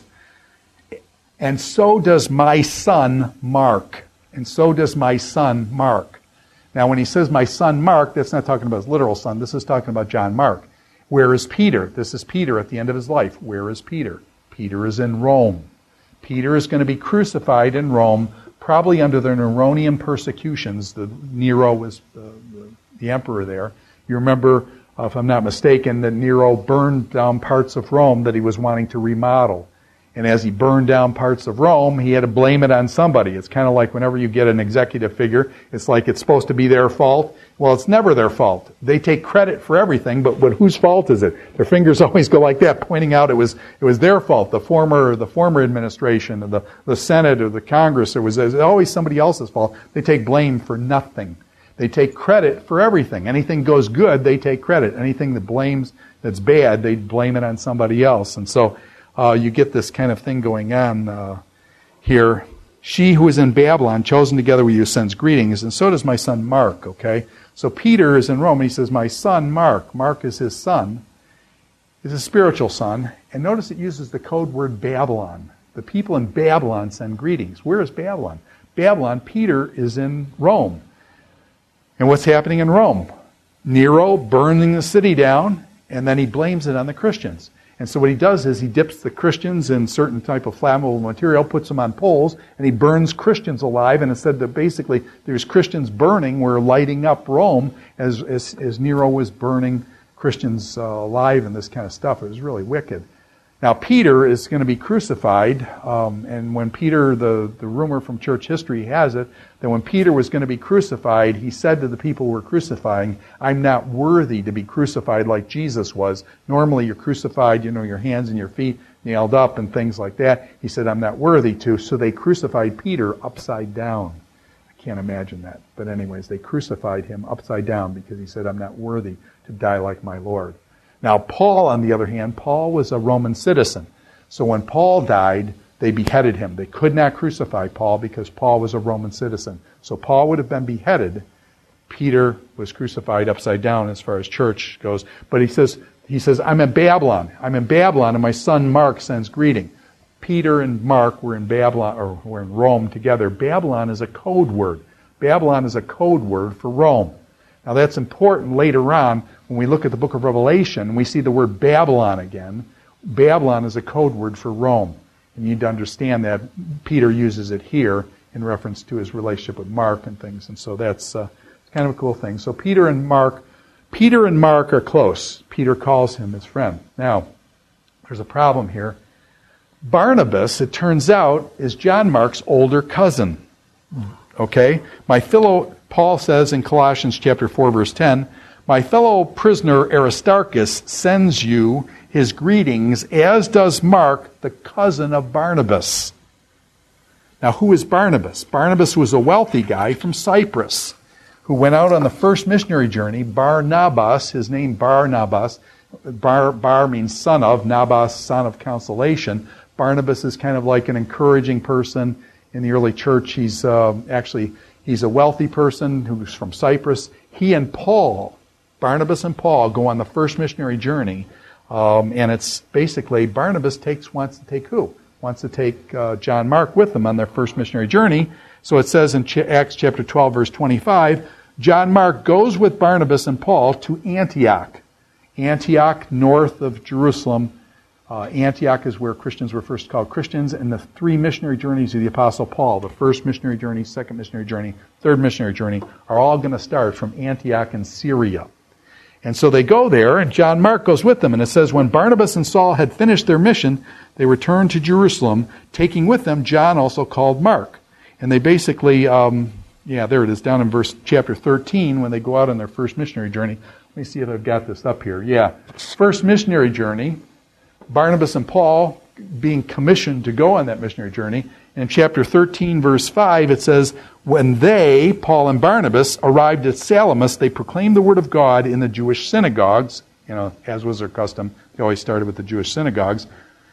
And so does my son Mark. And so does my son Mark. Now, when he says my son Mark, that's not talking about his literal son. This is talking about John Mark. Where is Peter? This is Peter at the end of his life. Where is Peter? Peter is in Rome. Peter is going to be crucified in Rome, probably under the Neronian persecutions. The Nero was the, the, the emperor there. You remember, uh, if I'm not mistaken, that Nero burned down parts of Rome that he was wanting to remodel. And as he burned down parts of Rome, he had to blame it on somebody. It's kind of like whenever you get an executive figure, it's like it's supposed to be their fault. Well, it's never their fault. They take credit for everything, but, but whose fault is it? Their fingers always go like that, pointing out it was it was their fault. The former the former administration, or the the Senate, or the Congress, it was, it was always somebody else's fault. They take blame for nothing. They take credit for everything. Anything goes good, they take credit. Anything that blames that's bad, they blame it on somebody else. And so Uh, you get this kind of thing going on uh, here. She who is in Babylon, chosen together with you, sends greetings, and so does my son Mark, okay? So Peter is in Rome, and he says, my son Mark. Mark is his son. He's a spiritual son. And notice it uses the code word Babylon. The people in Babylon send greetings. Where is Babylon? Babylon, Peter is in Rome. And what's happening in Rome? Nero burning the city down, and then he blames it on the Christians. And so what he does is he dips the Christians in certain type of flammable material, puts them on poles, and he burns Christians alive. And it said that basically there's Christians burning, were lighting up Rome as, as, as Nero was burning Christians uh, alive and this kind of stuff. It was really wicked. Now Peter is going to be crucified, um, and when Peter, the, the rumor from church history has it, that when Peter was going to be crucified, he said to the people who were crucifying, I'm not worthy to be crucified like Jesus was. Normally you're crucified, you know, your hands and your feet nailed up and things like that. He said, I'm not worthy to, so they crucified Peter upside down. I can't imagine that. But anyways, they crucified him upside down because he said, I'm not worthy to die like my Lord. Now, Paul, on the other hand, Paul was a Roman citizen. So when Paul died, they beheaded him. They could not crucify Paul because Paul was a Roman citizen. So Paul would have been beheaded. Peter was crucified upside down as far as church goes. But he says, he says, I'm in Babylon. I'm in Babylon, and my son Mark sends greeting. Peter and Mark were in Babylon, or were in Rome together. Babylon is a code word. Babylon is a code word for Rome. Now that's important later on when we look at the book of Revelation and we see the word Babylon again. Babylon is a code word for Rome. And you need to understand that Peter uses it here in reference to his relationship with Mark and things. And so that's uh, kind of a cool thing. So Peter and Mark, Peter and Mark are close. Peter calls him his friend. Now, there's a problem here. Barnabas, it turns out, is John Mark's older cousin. Okay? My fellow, Paul says in Colossians chapter four, verse ten, my fellow prisoner Aristarchus sends you his greetings, as does Mark, the cousin of Barnabas. Now, who is Barnabas? Barnabas was a wealthy guy from Cyprus who went out on the first missionary journey. Barnabas, his name Barnabas, Bar, Bar means son of, Nabas, son of consolation. Barnabas is kind of like an encouraging person in the early church. He's uh, actually, he's a wealthy person who's from Cyprus. He and Paul, Barnabas and Paul, go on the first missionary journey. Um, and it's basically, Barnabas takes wants to take who? Wants to take uh, John Mark with them on their first missionary journey. So it says in Ch- Acts chapter twelve, verse twenty-five, John Mark goes with Barnabas and Paul to Antioch. Antioch, north of Jerusalem. Uh, Antioch is where Christians were first called Christians, and the three missionary journeys of the Apostle Paul, the first missionary journey, second missionary journey, third missionary journey, are all going to start from Antioch in Syria. And so they go there, and John Mark goes with them. And it says, when Barnabas and Saul had finished their mission, they returned to Jerusalem, taking with them John, also called Mark. And they basically, um, yeah, there it is, down in verse chapter thirteen, when they go out on their first missionary journey. Let me see if I've got this up here. Yeah, first missionary journey, Barnabas and Paul being commissioned to go on that missionary journey. In chapter thirteen, verse five, it says, when they, Paul and Barnabas, arrived at Salamis, they proclaimed the word of God in the Jewish synagogues. You know, as was their custom, they always started with the Jewish synagogues.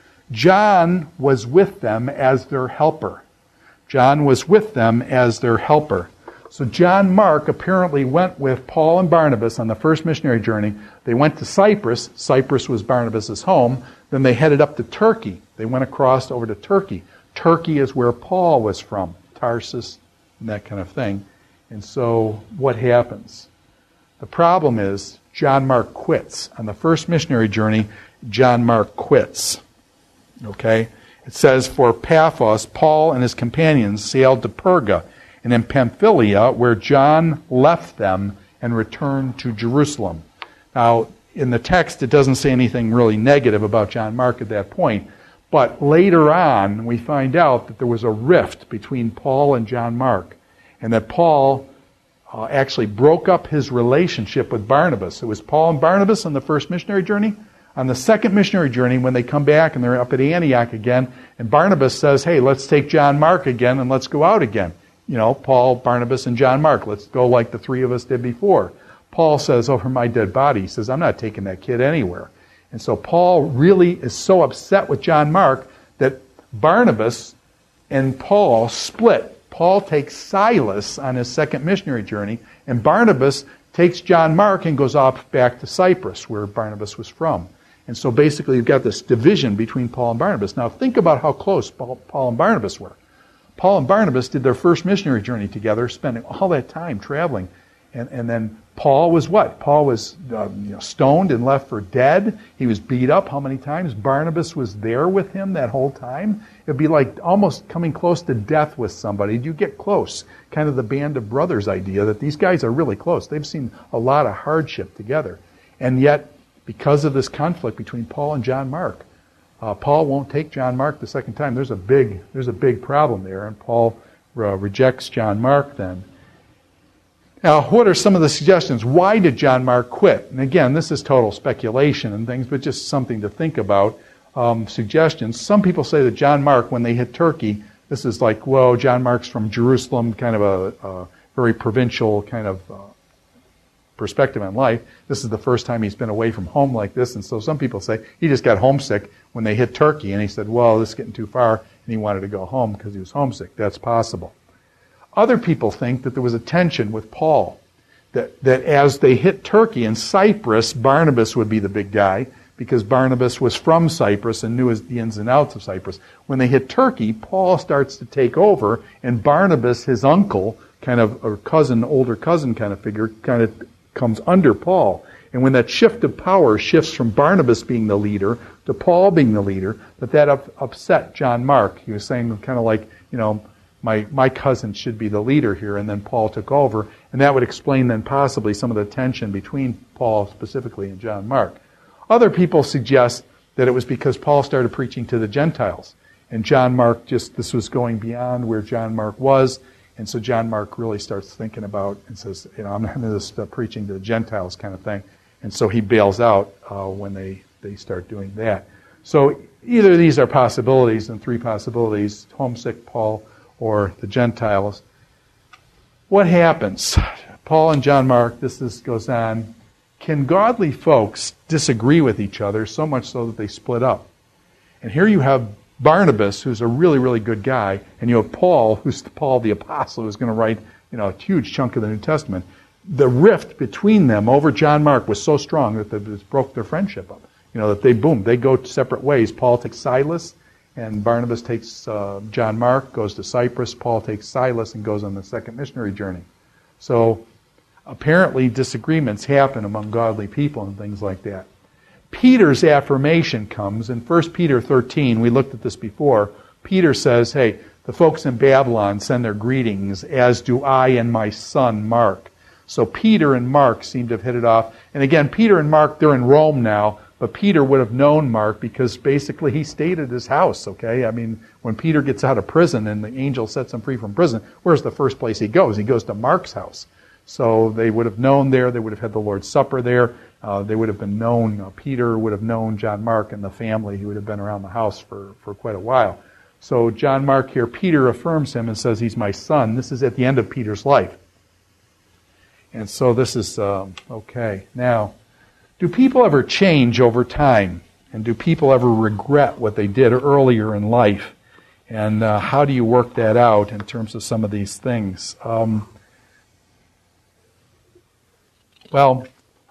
John was with them as their helper. John was with them as their helper. So John Mark apparently went with Paul and Barnabas on the first missionary journey. They went to Cyprus. Cyprus was Barnabas' home. Then they headed up to Turkey. They went across over to Turkey. Turkey is where Paul was from, Tarsus, and that kind of thing. And so what happens? The problem is John Mark quits. On the first missionary journey, John Mark quits. Okay? It says, for Paphos, Paul and his companions sailed to Perga, and in Pamphylia, where John left them and returned to Jerusalem. Now, in the text, it doesn't say anything really negative about John Mark at that point. But later on, we find out that there was a rift between Paul and John Mark, and that Paul uh, actually broke up his relationship with Barnabas. It was Paul and Barnabas on the first missionary journey. On the second missionary journey, when they come back and they're up at Antioch again, and Barnabas says, hey, let's take John Mark again and let's go out again. You know, Paul, Barnabas, and John Mark. Let's go like the three of us did before. Paul says, over my dead body, he says, I'm not taking that kid anywhere. And so Paul really is so upset with John Mark that Barnabas and Paul split. Paul takes Silas on his second missionary journey, and Barnabas takes John Mark and goes off back to Cyprus, where Barnabas was from. And so basically you've got this division between Paul and Barnabas. Now think about how close Paul, Paul and Barnabas were. Paul and Barnabas did their first missionary journey together, spending all that time traveling. And, and then Paul was what? Paul was uh, you know, stoned and left for dead. He was beat up how many times? Barnabas was there with him that whole time. It would be like almost coming close to death with somebody. You get close. Kind of the band of brothers idea that these guys are really close. They've seen a lot of hardship together. And yet, because of this conflict between Paul and John Mark, uh, Paul won't take John Mark the second time. There's a big, there's a big problem there, and Paul uh, rejects John Mark then. Now, what are some of the suggestions? Why did John Mark quit? And again, this is total speculation and things, but just something to think about. Um, suggestions. Some people say that John Mark, when they hit Turkey, this is like, whoa, John Mark's from Jerusalem, kind of a, a very provincial kind of uh, perspective on life. This is the first time he's been away from home like this, and so some people say he just got homesick when they hit Turkey, and he said, well, this is getting too far, and he wanted to go home because he was homesick. That's possible. Other people think that there was a tension with Paul, that, that as they hit Turkey and Cyprus, Barnabas would be the big guy, because Barnabas was from Cyprus and knew the ins and outs of Cyprus. When they hit Turkey, Paul starts to take over, and Barnabas, his uncle, kind of, or cousin, older cousin kind of figure, kind of comes under Paul. And when that shift of power shifts from Barnabas being the leader to Paul being the leader, that that up, upset John Mark. He was saying kind of like, you know, my, my cousin should be the leader here, and then Paul took over. And that would explain then possibly some of the tension between Paul specifically and John Mark. Other people suggest that it was because Paul started preaching to the Gentiles. And John Mark just, this was going beyond where John Mark was. And so John Mark really starts thinking about and says, you know, I'm not going to preaching to the Gentiles kind of thing. And so he bails out uh, when they, they start doing that. So either of these are possibilities, and three possibilities, homesick Paul or the Gentiles. What happens? Paul and John Mark, this is, goes on. Can godly folks disagree with each other so much so that they split up? And here you have Barnabas, who's a really, really good guy, and you have Paul, who's Paul the Apostle, who's going to write, you know, a huge chunk of the New Testament. The rift between them over John Mark was so strong that it broke their friendship up. You know, that they, boom, they go separate ways. Paul takes Silas, and Barnabas takes uh, John Mark, goes to Cyprus. Paul takes Silas and goes on the second missionary journey. So apparently disagreements happen among godly people and things like that. Peter's affirmation comes in First Peter thirteen. We looked at this before. Peter says, hey, the folks in Babylon send their greetings, as do I and my son Mark. So Peter and Mark seem to have hit it off. And again, Peter and Mark, they're in Rome now, but Peter would have known Mark because basically he stayed at his house, okay? I mean, when Peter gets out of prison and the angel sets him free from prison, where's the first place he goes? He goes to Mark's house. So they would have known there. They would have had the Lord's Supper there. Uh, they would have been known. Uh, Peter would have known John Mark and the family. He would have been around the house for, for quite a while. So John Mark here, Peter affirms him and says, he's my son. This is at the end of Peter's life. And so this is, um, okay. Now, do people ever change over time? And do people ever regret what they did earlier in life? And uh, how do you work that out in terms of some of these things? Um, well,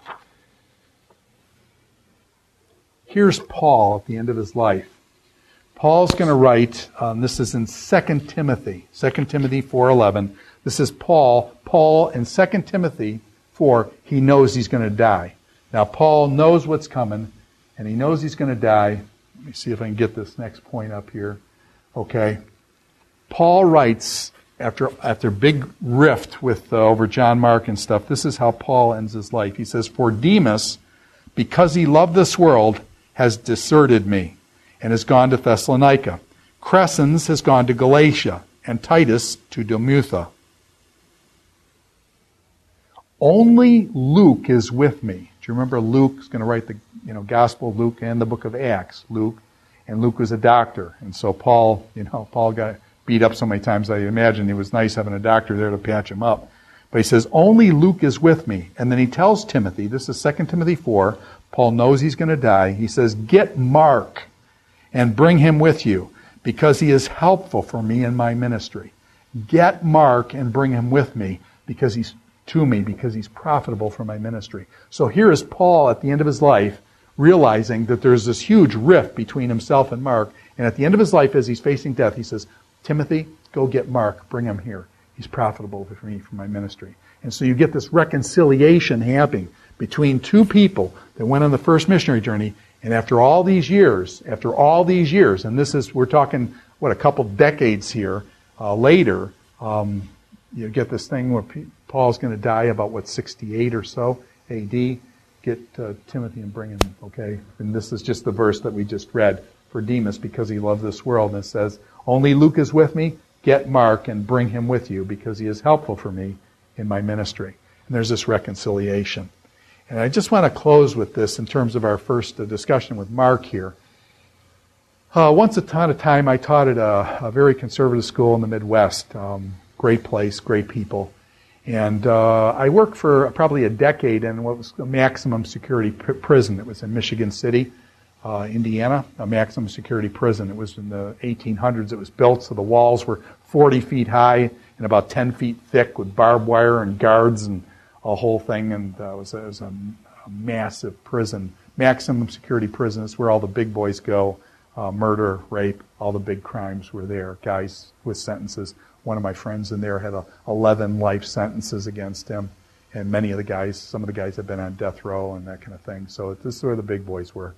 here's Paul at the end of his life. Paul's going to write, um, this is in Second Timothy, Second Timothy four eleven. This is Paul. Paul in Second Timothy four, he knows he's going to die. Now, Paul knows what's coming, and he knows he's going to die. Let me see if I can get this next point up here. Okay. Paul writes, after after big rift with uh, over John Mark and stuff, this is how Paul ends his life. He says, for Demas, because he loved this world, has deserted me and has gone to Thessalonica. Crescens has gone to Galatia, and Titus to Dalmatia. Only Luke is with me. Do you remember Luke's going to write the you know Gospel of Luke and the book of Acts? Luke, and Luke was a doctor, and so Paul, you know, Paul got beat up so many times. I imagine it was nice having a doctor there to patch him up. But he says, only Luke is with me. And then he tells Timothy, this is Second Timothy four, Paul knows he's going to die. He says, get Mark and bring him with you, because he is helpful for me in my ministry. Get Mark and bring him with me, because he's to me, because he's profitable for my ministry. So here is Paul at the end of his life, realizing that there's this huge rift between himself and Mark. And at the end of his life, as he's facing death, he says, Timothy, go get Mark, bring him here. He's profitable for me for my ministry. And so you get this reconciliation happening between two people that went on the first missionary journey, and after all these years, after all these years, and this is, we're talking, what, a couple decades here uh, later, um, you get this thing where P- Paul's going to die about, what, sixty-eight or so A D. Get uh, Timothy and bring him, okay? And this is just the verse that we just read for Demas, because he loved this world. And it says, only Luke is with me. Get Mark and bring him with you, because he is helpful for me in my ministry. And there's this reconciliation. And I just want to close with this in terms of our first uh, discussion with Mark here. Uh, once upon a time, I taught at a, a very conservative school in the Midwest. Um, great place, great people. And uh, I worked for probably a decade in what was a maximum security pr- prison. It was in Michigan City, uh, Indiana, a maximum security prison. It was in the eighteen hundreds. It was built so the walls were forty feet high and about ten feet thick with barbed wire and guards and a whole thing. And uh, it was, it was a, a massive prison, maximum security prison. It's where all the big boys go. Uh, murder, rape, all the big crimes were there. Guys with sentences. One of my friends in there had a, eleven life sentences against him, and many of the guys, some of the guys have been on death row and that kind of thing. So this is where the big boys were.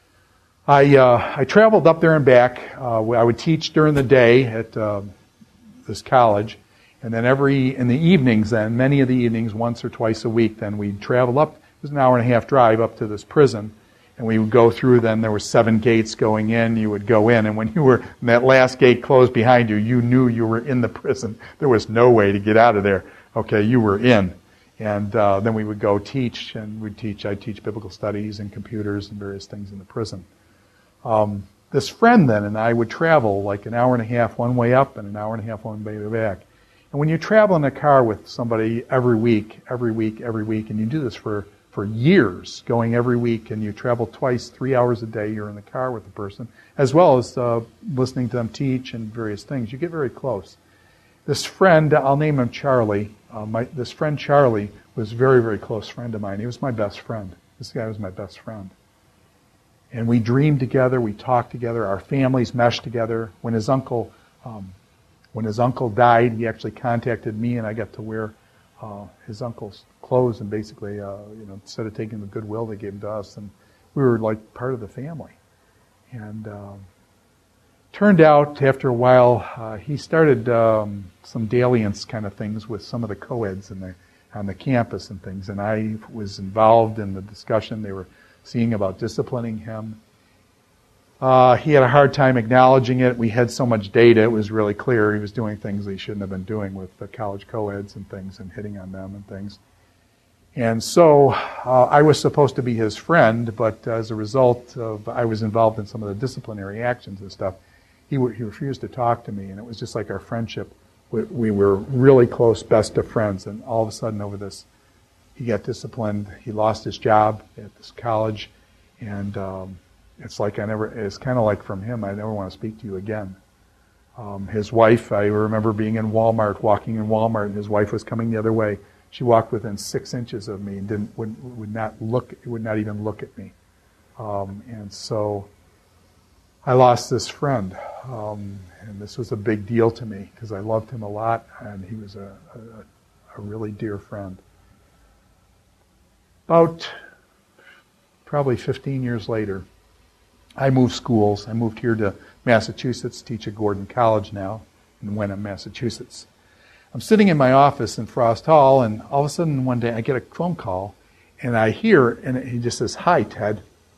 I uh, I traveled up there and back. Uh, I would teach during the day at uh, this college, and then every in the evenings, then many of the evenings, once or twice a week, then we'd travel up. It was an hour and a half drive up to this prison. And we would go through, then there were seven gates going in, you would go in, and when you were, when that last gate closed behind you, you knew you were in the prison. There was no way to get out of there. Okay, you were in. And uh, then we would go teach, and we'd teach, I'd teach biblical studies and computers and various things in the prison. Um, this friend then and I would travel like an hour and a half one way up and an hour and a half one way back. And when you travel in a car with somebody every week, every week, every week, and you do this for for years, going every week, and you travel twice, three hours a day, you're in the car with the person, as well as uh, listening to them teach and various things. You get very close. This friend, I'll name him Charlie, uh, my, this friend Charlie was a very, very close friend of mine. He was my best friend. This guy was my best friend. And we dreamed together, we talked together, our families meshed together. When his uncle, um, when his uncle died, he actually contacted me, and I got to wear uh, his uncle's clothes, and basically, uh, you know, instead of taking the goodwill they gave him to us, and we were like part of the family. And um, turned out, after a while, uh, he started um, some dalliance kind of things with some of the co-eds in the, on the campus and things, and I was involved in the discussion. They were seeing about disciplining him. Uh, he had a hard time acknowledging it. We had so much data, it was really clear he was doing things he shouldn't have been doing with the college co-eds and things, and hitting on them and things. And so uh, I was supposed to be his friend, but as a result of, I was involved in some of the disciplinary actions and stuff, he, w- he refused to talk to me, and it was just like our friendship. We, we were really close, best of friends, and all of a sudden over this, he got disciplined. He lost his job at this college, and um, it's like I never, it's kind of like from him, I never want to speak to you again. Um, his wife, I remember being in Walmart, walking in Walmart, and his wife was coming the other way. She walked within six inches of me and didn't would, would not look would not even look at me, um, and so I lost this friend, um, and this was a big deal to me because I loved him a lot, and he was a, a, a really dear friend. About probably fifteen years later, I moved schools. I moved here to Massachusetts, teach at Gordon College now in Wenham, Massachusetts. I'm sitting in my office in Frost Hall, and all of a sudden one day I get a phone call, and I hear, and he just says, "Hi, Ted."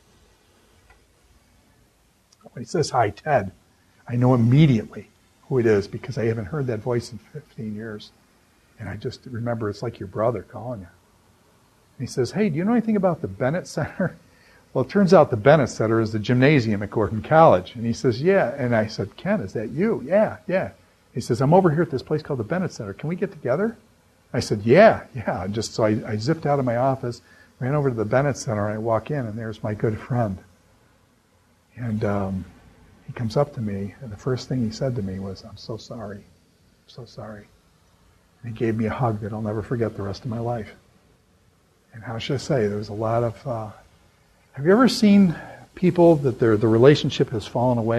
When he says, "Hi, Ted," I know immediately who it is because I haven't heard that voice in fifteen years. And I just remember it's like your brother calling you. And he says, "Hey, do you know anything about the Bennett Center?" Well, it turns out the Bennett Center is the gymnasium at Gordon College. And he says, "Yeah." And I said, "Ken, is that you?" "Yeah, yeah." He says, "I'm over here at this place called the Bennett Center. Can we get together?" I said, "Yeah, yeah." Just so I, I zipped out of my office, ran over to the Bennett Center, and I walk in, and there's my good friend. And um, he comes up to me, and the first thing he said to me was, "I'm so sorry. I'm so sorry." And he gave me a hug that I'll never forget the rest of my life. And how should I say, there was a lot of... Uh, have you ever seen people that their the relationship has fallen away?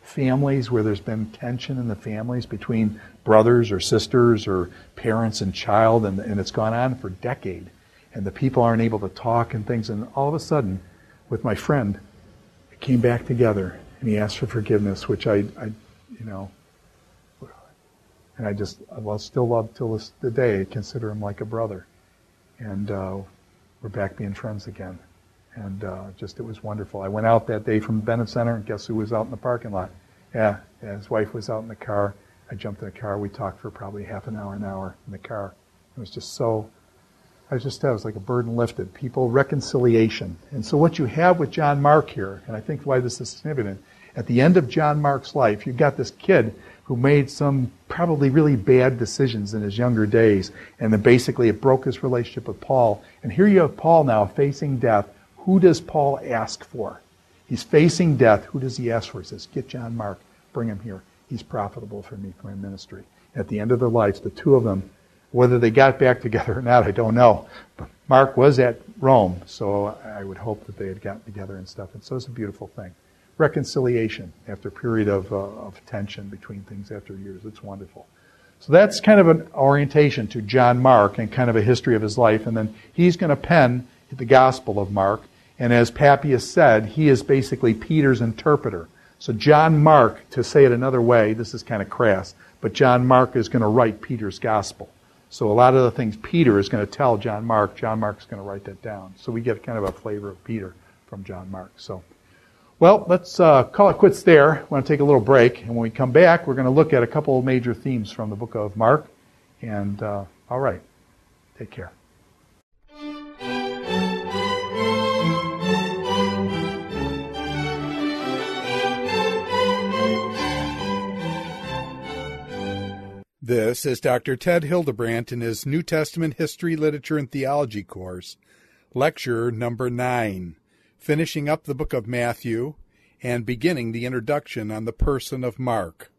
families where there's been tension in the families between brothers or sisters or parents and child, and, and it's gone on for a decade, and the people aren't able to talk and things, and all of a sudden, with my friend, it came back together, and he asked for forgiveness, which I, I you know, and I just, I still love till this the day. I consider him like a brother, and uh, we're back being friends again. And uh, just, it was wonderful. I went out that day from Bennett Center, and guess who was out in the parking lot? Yeah, yeah, his wife was out in the car. I jumped in the car. We talked for probably half an hour, an hour in the car. It was just so, I was just, I was like a burden lifted. People, reconciliation. And so what you have with John Mark here, and I think why this is significant, at the end of John Mark's life, you've got this kid who made some probably really bad decisions in his younger days, and then basically it broke his relationship with Paul. And here you have Paul now facing death. Who does Paul ask for? He's facing death. Who does he ask for? He says, get John Mark, bring him here. He's profitable for me, for my ministry. At the end of their lives, the two of them, whether they got back together or not, I don't know. But Mark was at Rome, so I would hope that they had gotten together and stuff. And so it's a beautiful thing. Reconciliation after a period of, uh, of tension between things after years. It's wonderful. So that's kind of an orientation to John Mark and kind of a history of his life. And then he's going to pen the Gospel of Mark. And as Papias said, he is basically Peter's interpreter. So John Mark, to say it another way, this is kind of crass, but John Mark is going to write Peter's Gospel. So a lot of the things Peter is going to tell John Mark, John Mark's going to write that down. So we get kind of a flavor of Peter from John Mark. So, well, let's uh, call it quits there. I want to take a little break. And when we come back, we're going to look at a couple of major themes from the book of Mark. And, uh, all right, take care. This is Doctor Ted Hildebrandt in his New Testament History, Literature, and Theology course, lecture number nine, finishing up the book of Matthew and beginning the introduction on the person of Mark.